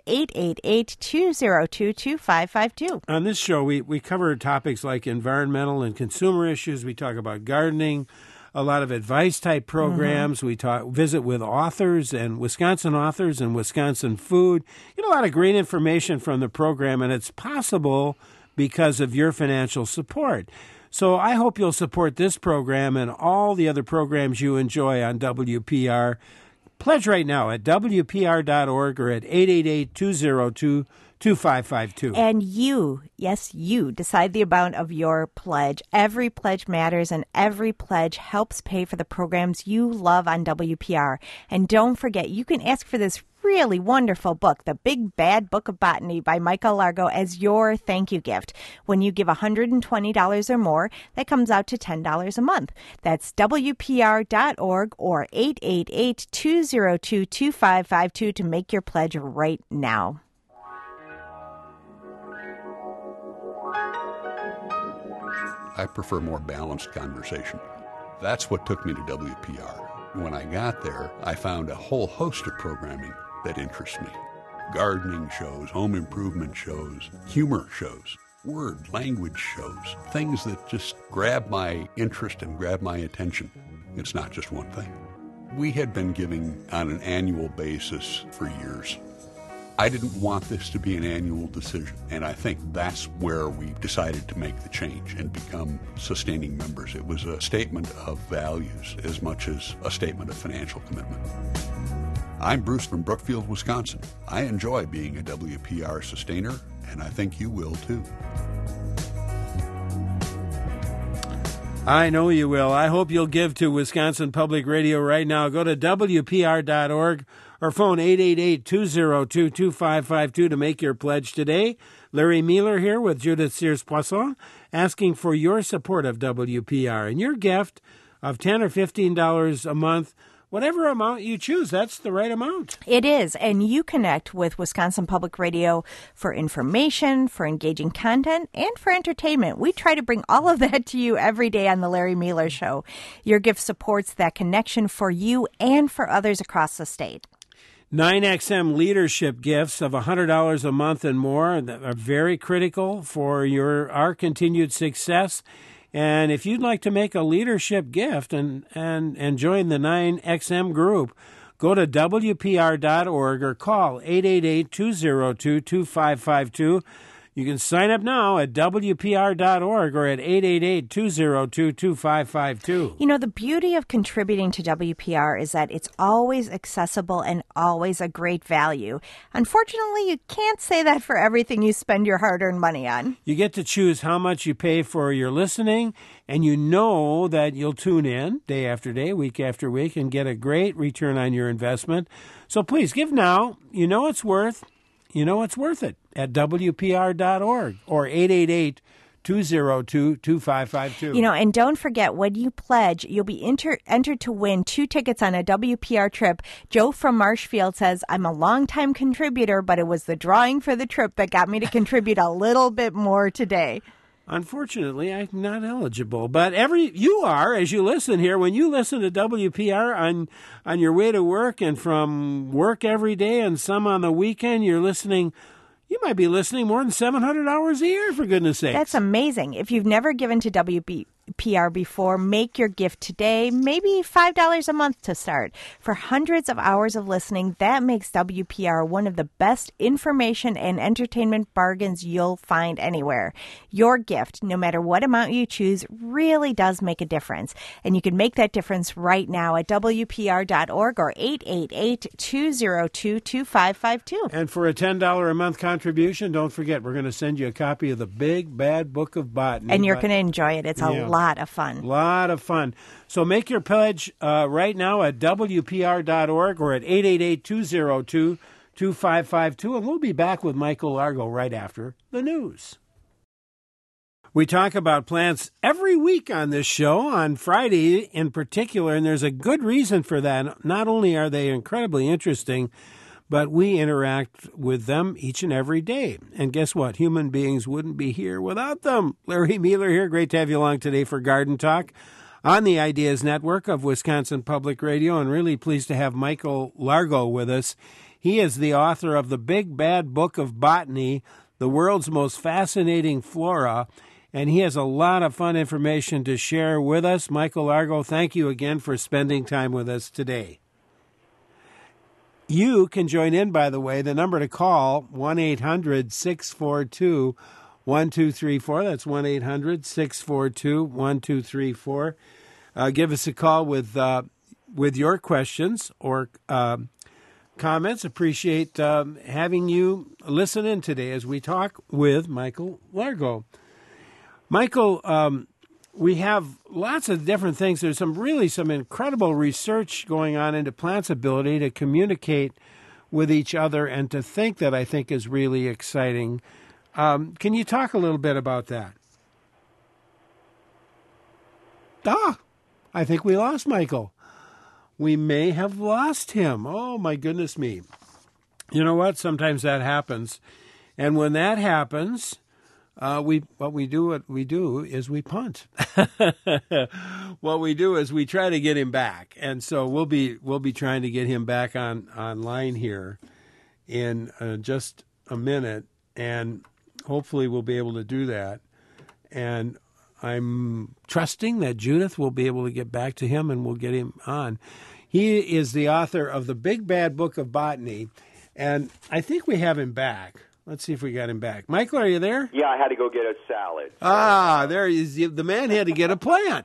888-202-2552. On this show, we cover topics like environmental and consumer issues. We talk about gardening, a lot of advice-type programs. Mm-hmm. We visit with authors and Wisconsin food. Get a lot of great information from the program, and it's possible because of your financial support. So I hope you'll support this program and all the other programs you enjoy on WPR. Pledge right now at WPR.org or at 888-202-2552. And you, yes, you, decide the amount of your pledge. Every pledge matters, and every pledge helps pay for the programs you love on WPR. And don't forget, you can ask for this really wonderful book, The Big Bad Book of Botany by Michael Largo, as your thank you gift. When you give $120 or more, that comes out to $10 a month. That's WPR.org or 888-202-2552 to make your pledge right now. I prefer more balanced conversation. That's what took me to WPR. When I got there, I found a whole host of programming that interests me. Gardening shows, home improvement shows, humor shows, word, language shows, things that just grab my interest and grab my attention. It's not just one thing. We had been giving on an annual basis for years. I didn't want this to be an annual decision, and I think that's where we decided to make the change and become sustaining members. It was a statement of values as much as a statement of financial commitment. I'm Bruce from Brookfield, Wisconsin. I enjoy being a WPR sustainer, and I think you will too. I know you will. I hope you'll give to Wisconsin Public Radio right now. Go to WPR.org or phone 888-202-2552 to make your pledge today. Larry Mueller here with Judith Sears-Poisson asking for your support of WPR. And your gift of $10 or $15 a month, whatever amount you choose, that's the right amount. It is, and you connect with Wisconsin Public Radio for information, for engaging content, and for entertainment. We try to bring all of that to you every day on The Larry Mueller Show. Your gift supports that connection for you and for others across the state. 9XM leadership gifts of $100 a month and more that are very critical for our continued success. And if you'd like to make a leadership gift and join the 9XM group, go to WPR.org or call 888-202-2552. You can sign up now at WPR.org or at 888-202-2552. You know, the beauty of contributing to WPR is that it's always accessible and always a great value. Unfortunately, you can't say that for everything you spend your hard-earned money on. You get to choose how much you pay for your listening, and you know that you'll tune in day after day, week after week, and get a great return on your investment. So please give now. You know it's worth it at WPR.org or 888-202-2552. You know, and don't forget, when you pledge, you'll be entered to win 2 tickets on a WPR trip. Joe from Marshfield says, I'm a longtime contributor, but it was the drawing for the trip that got me to contribute a little bit more today. Unfortunately, I'm not eligible, but you are as you listen here. When you listen to WPR on your way to work and from work every day and some on the weekend, you're listening. You might be listening more than 700 hours a year, for goodness sakes. That's amazing. If you've never given to WPR before, make your gift today, maybe $5 a month to start. For hundreds of hours of listening, that makes WPR one of the best information and entertainment bargains you'll find anywhere. Your gift, no matter what amount you choose, really does make a difference. And you can make that difference right now at WPR.org or 888-202-2552. And for a $10 a month contribution, don't forget, we're going to send you a copy of the Big Bad Book of Botany. And you're going to enjoy it. It's a lot of fun. Lot of fun. So make your pledge right now at WPR.org or at 888-202-2552. And we'll be back with Michael Largo right after the news. We talk about plants every week on this show, on Friday in particular, and there's a good reason for that. Not only are they incredibly interesting, but we interact with them each and every day. And guess what? Human beings wouldn't be here without them. Larry Mueller here. Great to have you along today for Garden Talk on the Ideas Network of Wisconsin Public Radio, and really pleased to have Michael Largo with us. He is the author of the Big Bad Book of Botany, the world's most fascinating flora, and he has a lot of fun information to share with us. Michael Largo, thank you again for spending time with us today. You can join in, by the way. The number to call, 1-800-642-1234. That's 1-800-642-1234. Give us a call with your questions or comments. Appreciate having you listen in today as we talk with Michael Largo. Michael, we have lots of different things. There's some incredible research going on into plants' ability to communicate with each other and to think, that I think is really exciting. Can you talk a little bit about that? I think we lost Michael. We may have lost him. Oh, my goodness me. You know what? Sometimes that happens. And when that happens, what we do is we punt. What we do is we try to get him back, and so we'll be trying to get him back online here in just a minute, and hopefully we'll be able to do that. And I'm trusting that Judith will be able to get back to him, and we'll get him on. He is the author of The Big Bad Book of Botany, and I think we have him back. Let's see if we got him back. Michael, are you there? Yeah, I had to go get a salad. There he is. The man had to get a plant.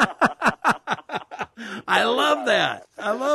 I love that.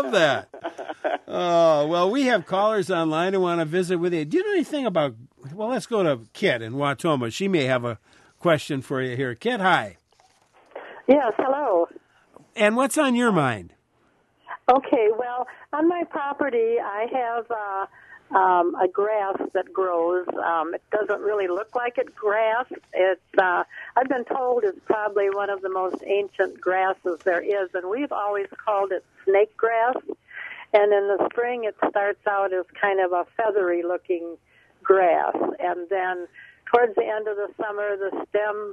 Oh, well, we have callers online who want to visit with you. Do you know anything about... Well, let's go to Kit in Wautoma. She may have a question for you here. Kit, hi. Yes, hello. And what's on your mind? Okay, well, on my property, I have a grass that grows. It doesn't really look like it's grass. It's I've been told it's probably one of the most ancient grasses there is, and we've always called it snake grass. And in the spring, it starts out as kind of a feathery-looking grass, and then towards the end of the summer, the stem,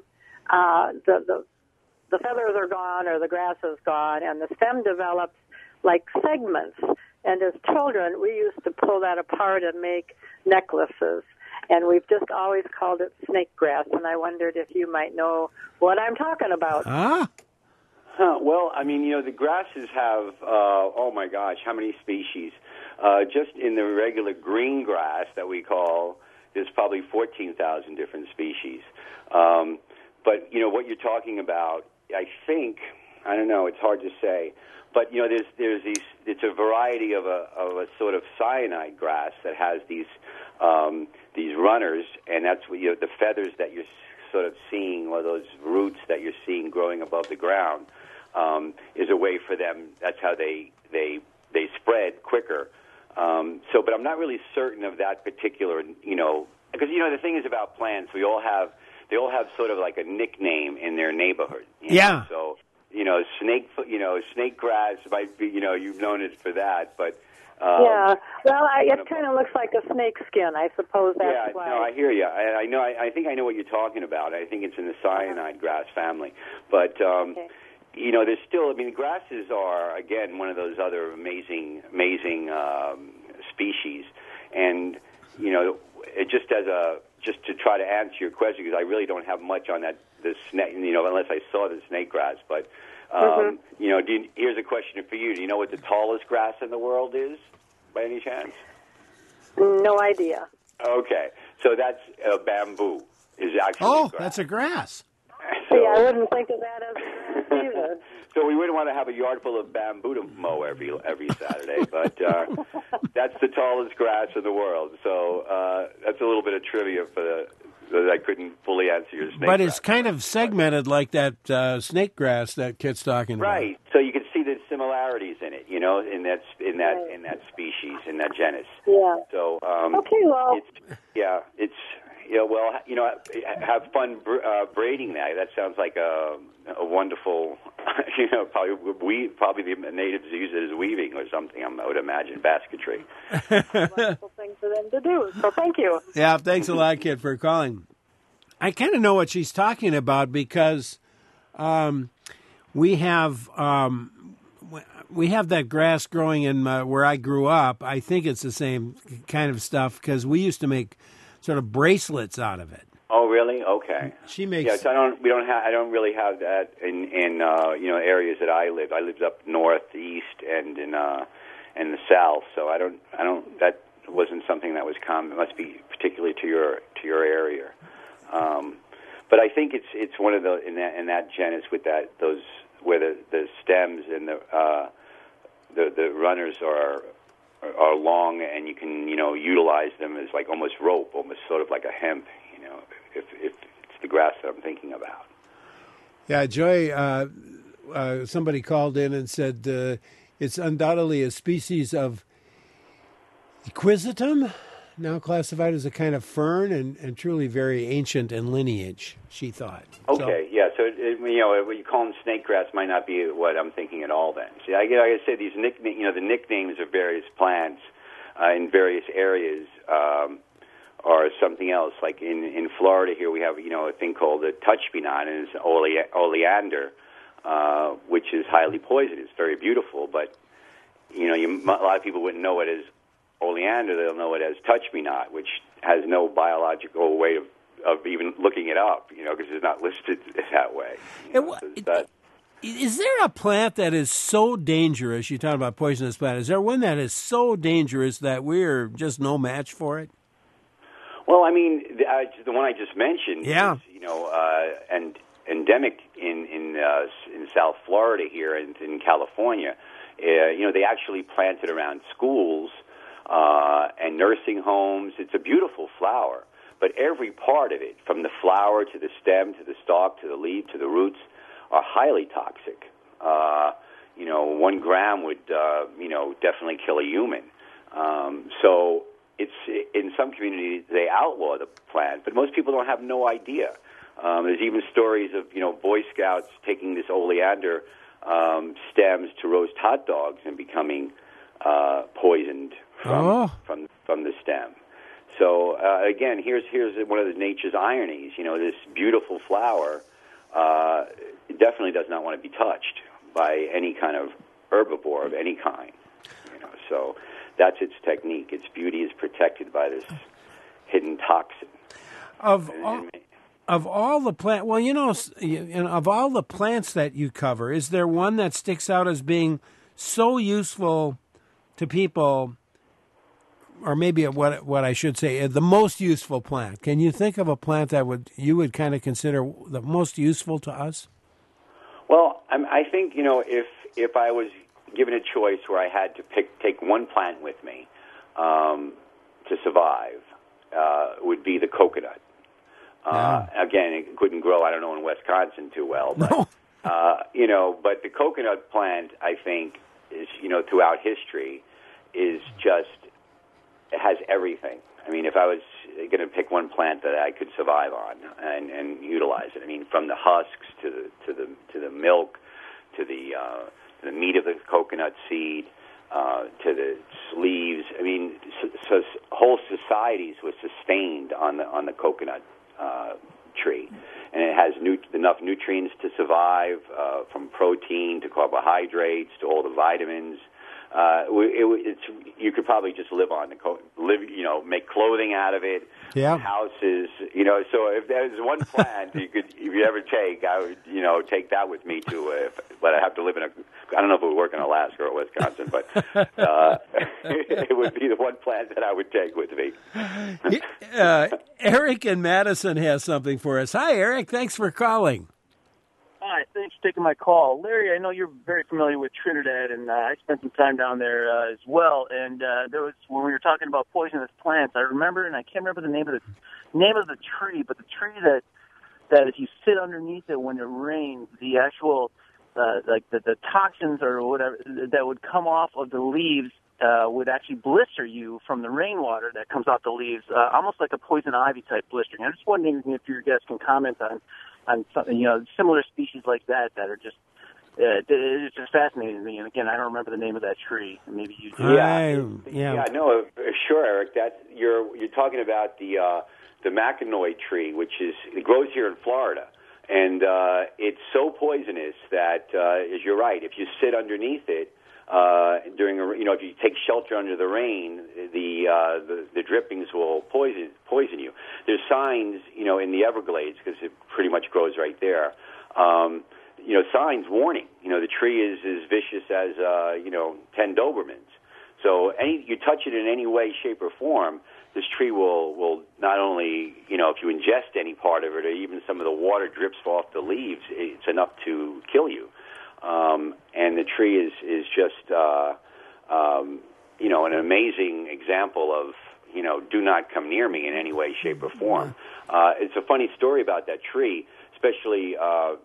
the feathers are gone, or the grass is gone, and the stem develops like segments. And as children, we used to pull that apart and make necklaces. And we've just always called it snake grass. And I wondered if you might know what I'm talking about. Well, I mean, the grasses have, oh my gosh, how many species? Just in the regular green grass that we call, there's probably 14,000 different species. But, what you're talking about, I think, I don't know, it's hard to say. But there's these. It's a variety of a sort of cyanide grass that has these runners, and that's what the feathers that you're sort of seeing, or those roots that you're seeing growing above the ground, is a way for them. That's how they spread quicker. But I'm not really certain of that particular. Because the thing is about plants, they all have sort of like a nickname in their neighborhood. Yeah. So. Snake grass might be, you've known it for that, but... yeah, well, it kind of looks like a snake skin, I suppose that's why. Yeah, no, I hear you. I think I know what you're talking about. I think it's in the cyanide grass family. But, there's still, grasses are, again, one of those other amazing species. And, just to try to answer your question, because I really don't have much on that, the snake, unless I saw the snake grass, but... here's a question for you. Do you know what the tallest grass in the world is, by any chance? No idea. Okay, so that's bamboo. Is actually grass. Grass. That's a grass. See, I wouldn't think of that as a grass either. So we wouldn't want to have a yard full of bamboo to mow every Saturday, but that's the tallest grass in the world. So that's a little bit of trivia that I couldn't fully answer your snake But grass. it's kind of segmented like that snake grass that Kit's talking about. Right. So you can see the similarities in it, in that species, in that genus. Yeah. So okay, well, have fun braiding that. That sounds like a wonderful, probably the natives use it as weaving or something. I would imagine basketry. Wonderful thing for them to do. So thank you. Yeah, thanks a lot, Kit, for calling. I kind of know what she's talking about because we have that grass growing in where I grew up. I think it's the same kind of stuff because we used to make sort of bracelets out of it. Oh, really? Okay. She makes. Yes, I don't really have that in areas that I live. I lived up northeast and in the south, so I don't. That wasn't something that was common. It must be particularly to your area. But I think it's one of the in that genus with those where the stems and the runners are long, and you can utilize them as like almost rope, almost sort of like a hemp. If it's the grass that I'm thinking about. Yeah, Joy. Somebody called in and said it's undoubtedly a species of Equisetum, now classified as a kind of fern and truly very ancient in lineage, she thought. Okay, so what you call them snake grass might not be what I'm thinking at all then. See, like I said, these the nicknames of various plants in various areas or something else. Like in Florida here, we have a thing called the touch-me-not, and it's oleander, which is highly poisonous. Very beautiful, but a lot of people wouldn't know it as oleander. They'll know it as touch-me-not, which has no biological way of even looking it up, because it's not listed that way. Is there a plant that is so dangerous? You talk about poisonous plant. Is there one that is so dangerous that we're just no match for it? Well, I mean, the one I just mentioned is, and endemic in South Florida here and in California. They actually plant it around schools and nursing homes. It's a beautiful flower, but every part of it, from the flower to the stem to the stalk to the leaf to the roots, are highly toxic. 1 gram would, definitely kill a human. So it's in some communities they outlaw the plant, but most people don't have no idea. There's even stories of Boy Scouts taking this oleander stems to roast hot dogs and becoming poisoned from the stem. So again, here's one of the nature's ironies. This beautiful flower definitely does not want to be touched by any kind of herbivore of any kind. So that's its technique. Its beauty is protected by this hidden toxin. Of all the of all the plants that you cover, is there one that sticks out as being so useful to people, or maybe what I should say, the most useful plant? Can you think of a plant that you would kind of consider the most useful to us? Well, I think if I was given a choice where I had to take one plant with me to survive, would be the coconut. Again, it couldn't grow, I don't know, in Wisconsin too well, but but the coconut plant, I think, is throughout history is just, it has everything. I mean, if I was going to pick one plant that I could survive on and utilize it, I mean, from the husks to the milk to the meat of the coconut seed to the leaves. I mean, so whole societies were sustained on the coconut tree, and it has enough nutrients to survive, from protein to carbohydrates to all the vitamins. You could probably just live on make clothing out of it, houses, So if there's one plant if you ever take, I would, take that with me too. But I have to live I don't know if it would work in Alaska or Wisconsin, but it would be the one plant that I would take with me. Eric in Madison has something for us. Hi, Eric. Thanks for calling. Hi, thanks for taking my call. Larry, I know you're very familiar with Trinidad, and I spent some time down there as well. And there was, when we were talking about poisonous plants, I remember, and I can't remember the name of the tree, but the tree that if you sit underneath it when it rains, the actual the toxins or whatever that would come off of the leaves would actually blister you from the rainwater that comes off the leaves, almost like a poison ivy type blistering. I'm just wondering if your guests can comment on something, similar species like that are just, it's just fascinating to me. And again, I don't remember the name of that tree. Maybe you do. No, sure, Eric. You're talking about the Mackinac tree, it grows here in Florida, and it's so poisonous that, you're right, if you sit underneath it during if you take shelter under the rain, the drippings will poison you. There's signs, in the Everglades, because it pretty much grows right there. Signs warning. The tree is as vicious as 10 Dobermans. So you touch it in any way, shape, or form, this tree will not only if you ingest any part of it, or even some of the water drips off the leaves, it's enough to kill you. And the tree is just, an amazing example of, do not come near me in any way, shape, or form. It's a funny story about that tree, especially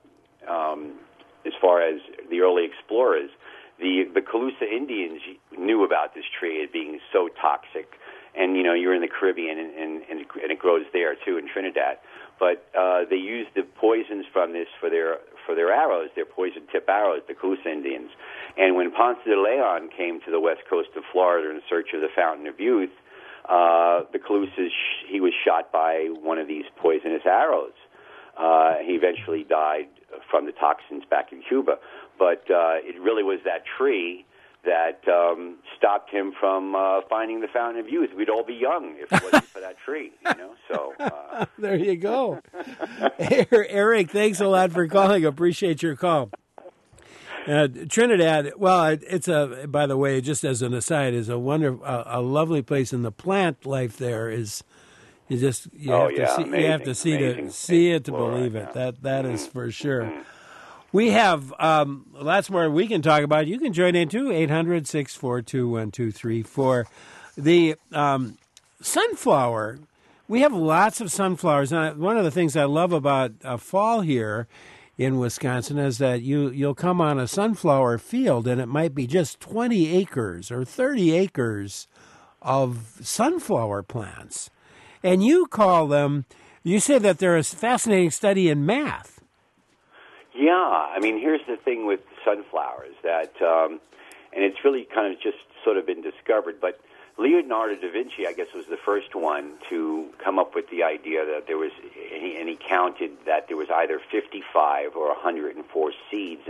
as far as the early explorers. The Calusa Indians knew about this tree as being so toxic. And, you're in the Caribbean, and it grows there, too, in Trinidad. But they used the poisons from this for their arrows, their poison tip arrows, the Calusa Indians. And when Ponce de Leon came to the west coast of Florida in search of the Fountain of Youth, the Calusas, he was shot by one of these poisonous arrows. He eventually died from the toxins back in Cuba. But it really was that tree that stopped him from finding the fountain of youth. We'd all be young if it wasn't for that tree, you know. So there you go. Eric, thanks a lot for calling. Appreciate your call. Trinidad, well, it's by the way, just as an aside, is a lovely place, and the plant life there is. You have to see it to believe it. That is for sure. We have lots more we can talk about. You can join in too, 800-642-1234. The sunflower, we have lots of sunflowers. And one of the things I love about fall here in Wisconsin is that you'll come on a sunflower field, and it might be just 20 acres or 30 acres of sunflower plants. And you say that they're a fascinating study in math. Yeah, I mean, here's the thing with sunflowers that, and it's really kind of just sort of been discovered, but Leonardo da Vinci, I guess, was the first one to come up with the idea that there was, and he counted that there was either 55 or 104 seeds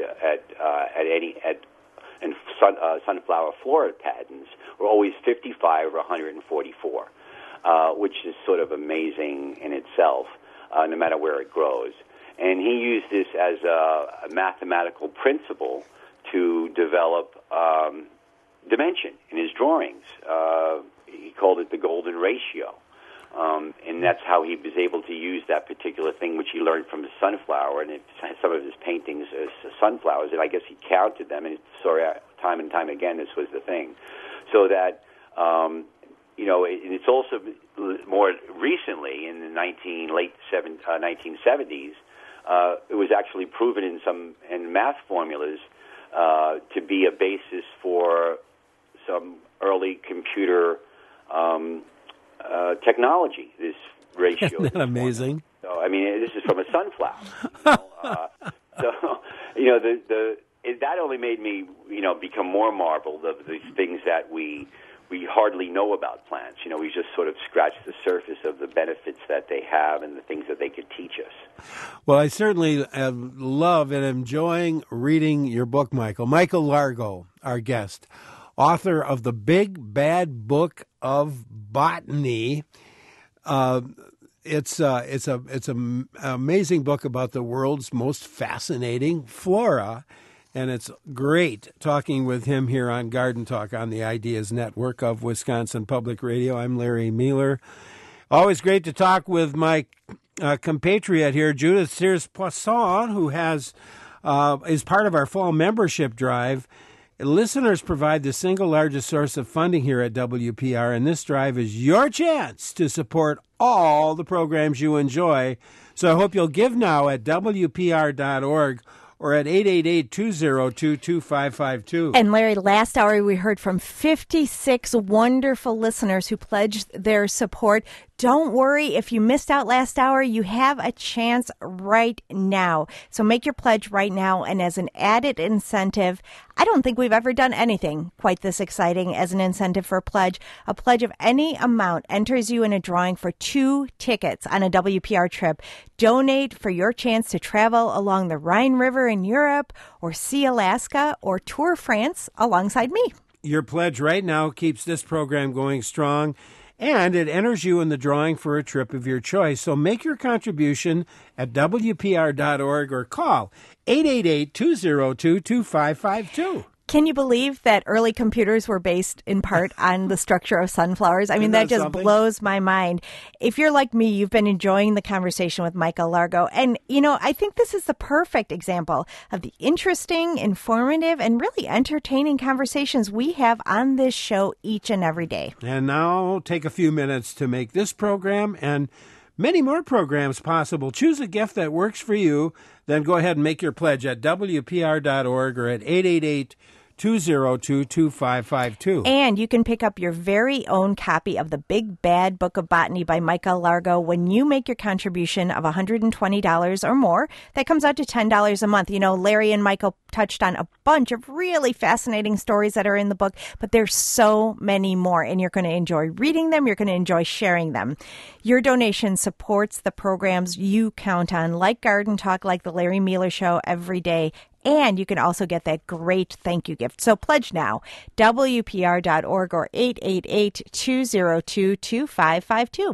and sunflower flower patents were always 55 or 144, which is sort of amazing in itself, no matter where it grows. And he used this as a mathematical principle to develop dimension in his drawings. He called it the golden ratio. And that's how he was able to use that particular thing, which he learned from the sunflower. And some of his paintings as sunflowers, and I guess he counted them, and time and time again, this was the thing. So that, and it's also more recently, in the late 1970s, it was actually proven in math formulas to be a basis for some early computer technology. This ratio. Isn't that amazing? So I mean, this is from a sunflower. That only made me become more marveled of these things that we hardly know about plants. We just sort of scratch the surface of the benefits that they have and the things that they could teach us. Well, I certainly love and enjoying reading your book, Michael. Michael Largo, our guest, author of The Big Bad Book of Botany. It's an amazing book about the world's most fascinating flora. And it's great talking with him here on Garden Talk on the Ideas Network of Wisconsin Public Radio. I'm Larry Mueller. Always great to talk with my compatriot here, Judith Sears-Poisson, who is part of our fall membership drive. Listeners provide the single largest source of funding here at WPR, and this drive is your chance to support all the programs you enjoy. So I hope you'll give now at WPR.org or at 888-202-2552. And Larry, last hour we heard from 56 wonderful listeners who pledged their support. Don't worry, if you missed out last hour, you have a chance right now. So make your pledge right now, and as an added incentive, I don't think we've ever done anything quite this exciting as an incentive for a pledge. A pledge of any amount enters you in a drawing for 2 tickets on a WPR trip. Donate for your chance to travel along the Rhine River in Europe, or see Alaska, or tour France alongside me. Your pledge right now keeps this program going strong, and it enters you in the drawing for a trip of your choice. So make your contribution at WPR.org or call 888-202-2552. Can you believe that early computers were based in part on the structure of sunflowers? I mean, that just blows my mind. If you're like me, you've been enjoying the conversation with Michael Largo. And, I think this is the perfect example of the interesting, informative, and really entertaining conversations we have on this show each and every day. And now take a few minutes to make this program and many more programs possible. Choose a gift that works for you. Then go ahead and make your pledge at WPR.org or at 888-202-2552. 888-202-2552. And you can pick up your very own copy of the Big Bad Book of Botany by Michael Largo when you make your contribution of $120 or more. That comes out to $10 a month. You know, Larry and Michael touched on a bunch of really fascinating stories that are in the book, but there's so many more, and you're going to enjoy reading them. You're going to enjoy sharing them. Your donation supports the programs you count on, like Garden Talk, like the Larry Miller Show every day. And you can also get that great thank you gift. So pledge now, WPR.org or 888-202-2552.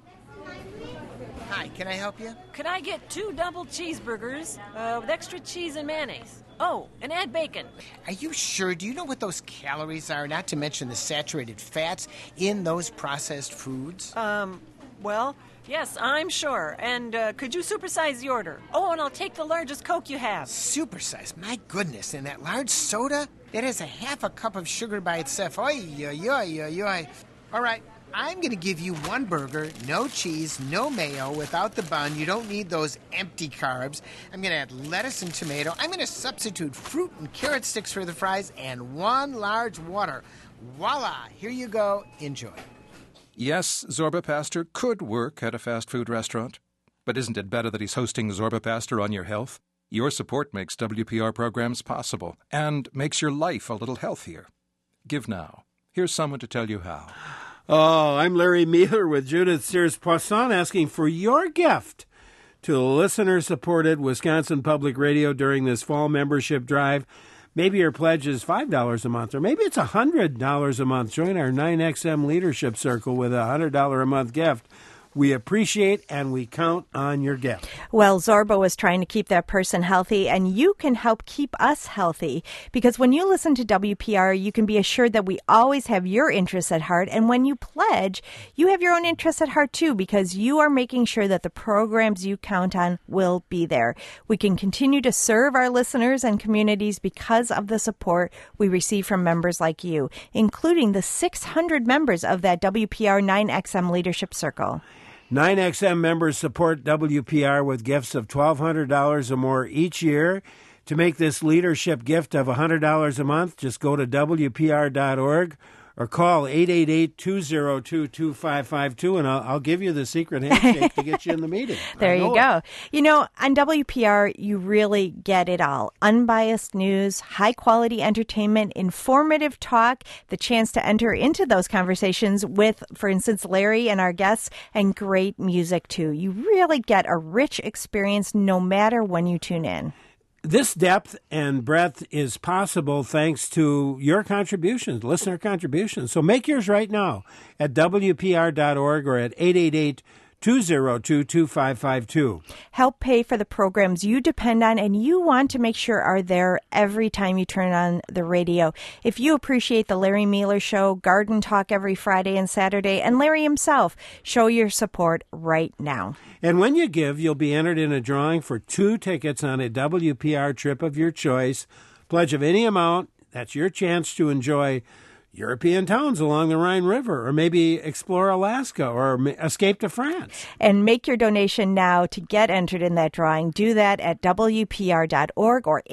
Hi, can I help you? Could I get 2 double cheeseburgers with extra cheese and mayonnaise? Oh, and add bacon. Are you sure? Do you know what those calories are, not to mention the saturated fats in those processed foods? Well, yes, I'm sure. And could you supersize the order? Oh, and I'll take the largest Coke you have. Supersize? My goodness, and that large soda? That has a half a cup of sugar by itself. Oy, oy, oy, oy, oy. All right, I'm going to give you 1 burger, no cheese, no mayo, without the bun. You don't need those empty carbs. I'm going to add lettuce and tomato. I'm going to substitute fruit and carrot sticks for the fries and 1 large water. Voila! Here you go. Enjoy. Yes, Zorba Pastor could work at a fast food restaurant. But isn't it better that he's hosting Zorba Pastor on your health? Your support makes WPR programs possible and makes your life a little healthier. Give now. Here's someone to tell you how. Oh, I'm Larry Miller with Judith Sears Poisson asking for your gift to listener-supported Wisconsin Public Radio during this fall membership drive. Maybe your pledge is $5 a month, or maybe it's $100 a month. Join our 9XM Leadership Circle with a $100 a month gift. We appreciate and we count on your gift. Well, Zorba was trying to keep that person healthy, and you can help keep us healthy. Because when you listen to WPR, you can be assured that we always have your interests at heart. And when you pledge, you have your own interests at heart, too, because you are making sure that the programs you count on will be there. We can continue to serve our listeners and communities because of the support we receive from members like you, including the 600 members of that WPR 9XM Leadership Circle. 9XM members support WPR with gifts of $1,200 or more each year. To make this leadership gift of $100 a month, just go to WPR.org or call 888-202-2552, and I'll give you the secret handshake to get you in the meeting. There you go. You know, on WPR, you really get it all. Unbiased news, high-quality entertainment, informative talk, the chance to enter into those conversations with, for instance, Larry and our guests, and great music, too. You really get a rich experience no matter when you tune in. This depth and breadth is possible thanks to your contributions, listener contributions. So make yours right now at WPR.org or at 888-202-2552. Help pay for the programs you depend on and you want to make sure are there every time you turn on the radio. If you appreciate the Larry Miller Show, Garden Talk every Friday and Saturday, and Larry himself, show your support right now. And when you give, you'll be entered in a drawing for 2 tickets on a WPR trip of your choice. Pledge of any amount. That's your chance to enjoy European towns along the Rhine River, or maybe explore Alaska or escape to France. And make your donation now to get entered in that drawing. Do that at WPR.org or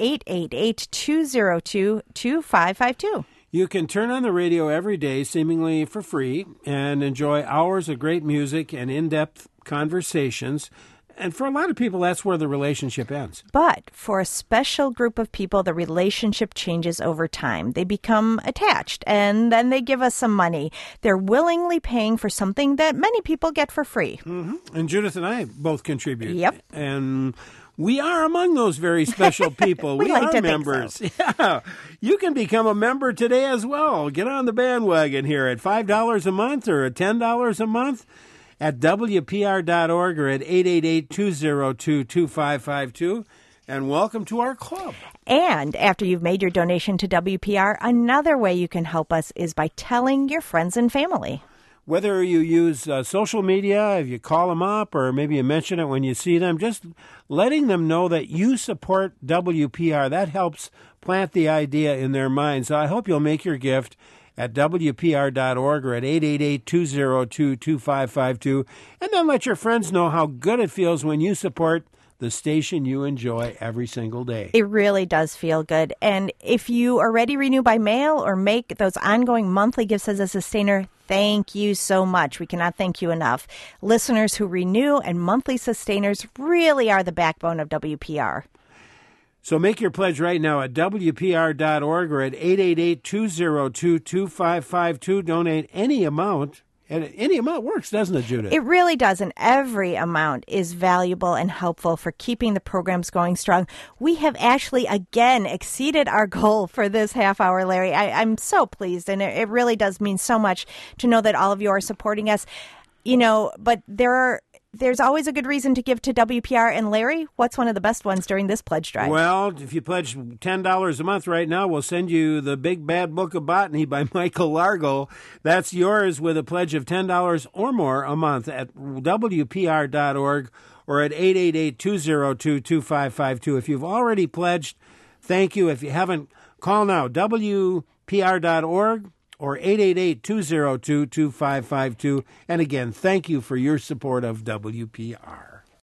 888-202-2552. You can turn on the radio every day, seemingly for free, and enjoy hours of great music and in-depth conversations. And for a lot of people, that's where the relationship ends. But for a special group of people, the relationship changes over time. They become attached, and then they give us some money. They're willingly paying for something that many people get for free. Mm-hmm. And Judith and I both contribute. Yep. And we are among those very special people. we like are to members. Think so. Yeah. You can become a member today as well. Get on the bandwagon here at $5 a month or at $10 a month. At WPR.org or at 888-202-2552. And welcome to our club. And after you've made your donation to WPR, another way you can help us is by telling your friends and family. Whether you use social media, if you call them up, or maybe you mention it when you see them, just letting them know that you support WPR. That helps plant the idea in their minds. So I hope you'll make your gift at WPR.org or at 888-202-2552. And then let your friends know how good it feels when you support the station you enjoy every single day. It really does feel good. And if you already renew by mail or make those ongoing monthly gifts as a sustainer, thank you so much. We cannot thank you enough. Listeners who renew and monthly sustainers really are the backbone of WPR. So make your pledge right now at WPR.org or at 888-202-2552. Donate any amount. And any amount works, doesn't it, Judith? It really does, and every amount is valuable and helpful for keeping the programs going strong. We have actually, again, exceeded our goal for this half hour, Larry. I'm so pleased, and it really does mean so much to know that all of you are supporting us. You know, but there's always a good reason to give to WPR. And Larry, what's one of the best ones during this pledge drive? Well, if you pledge $10 a month right now, we'll send you the Big Bad Book of Botany by Michael Largo. That's yours with a pledge of $10 or more a month at WPR.org or at 888-202-2552. If you've already pledged, thank you. If you haven't, call now, WPR.org. or 888-202-2552. And again, thank you for your support of WPR.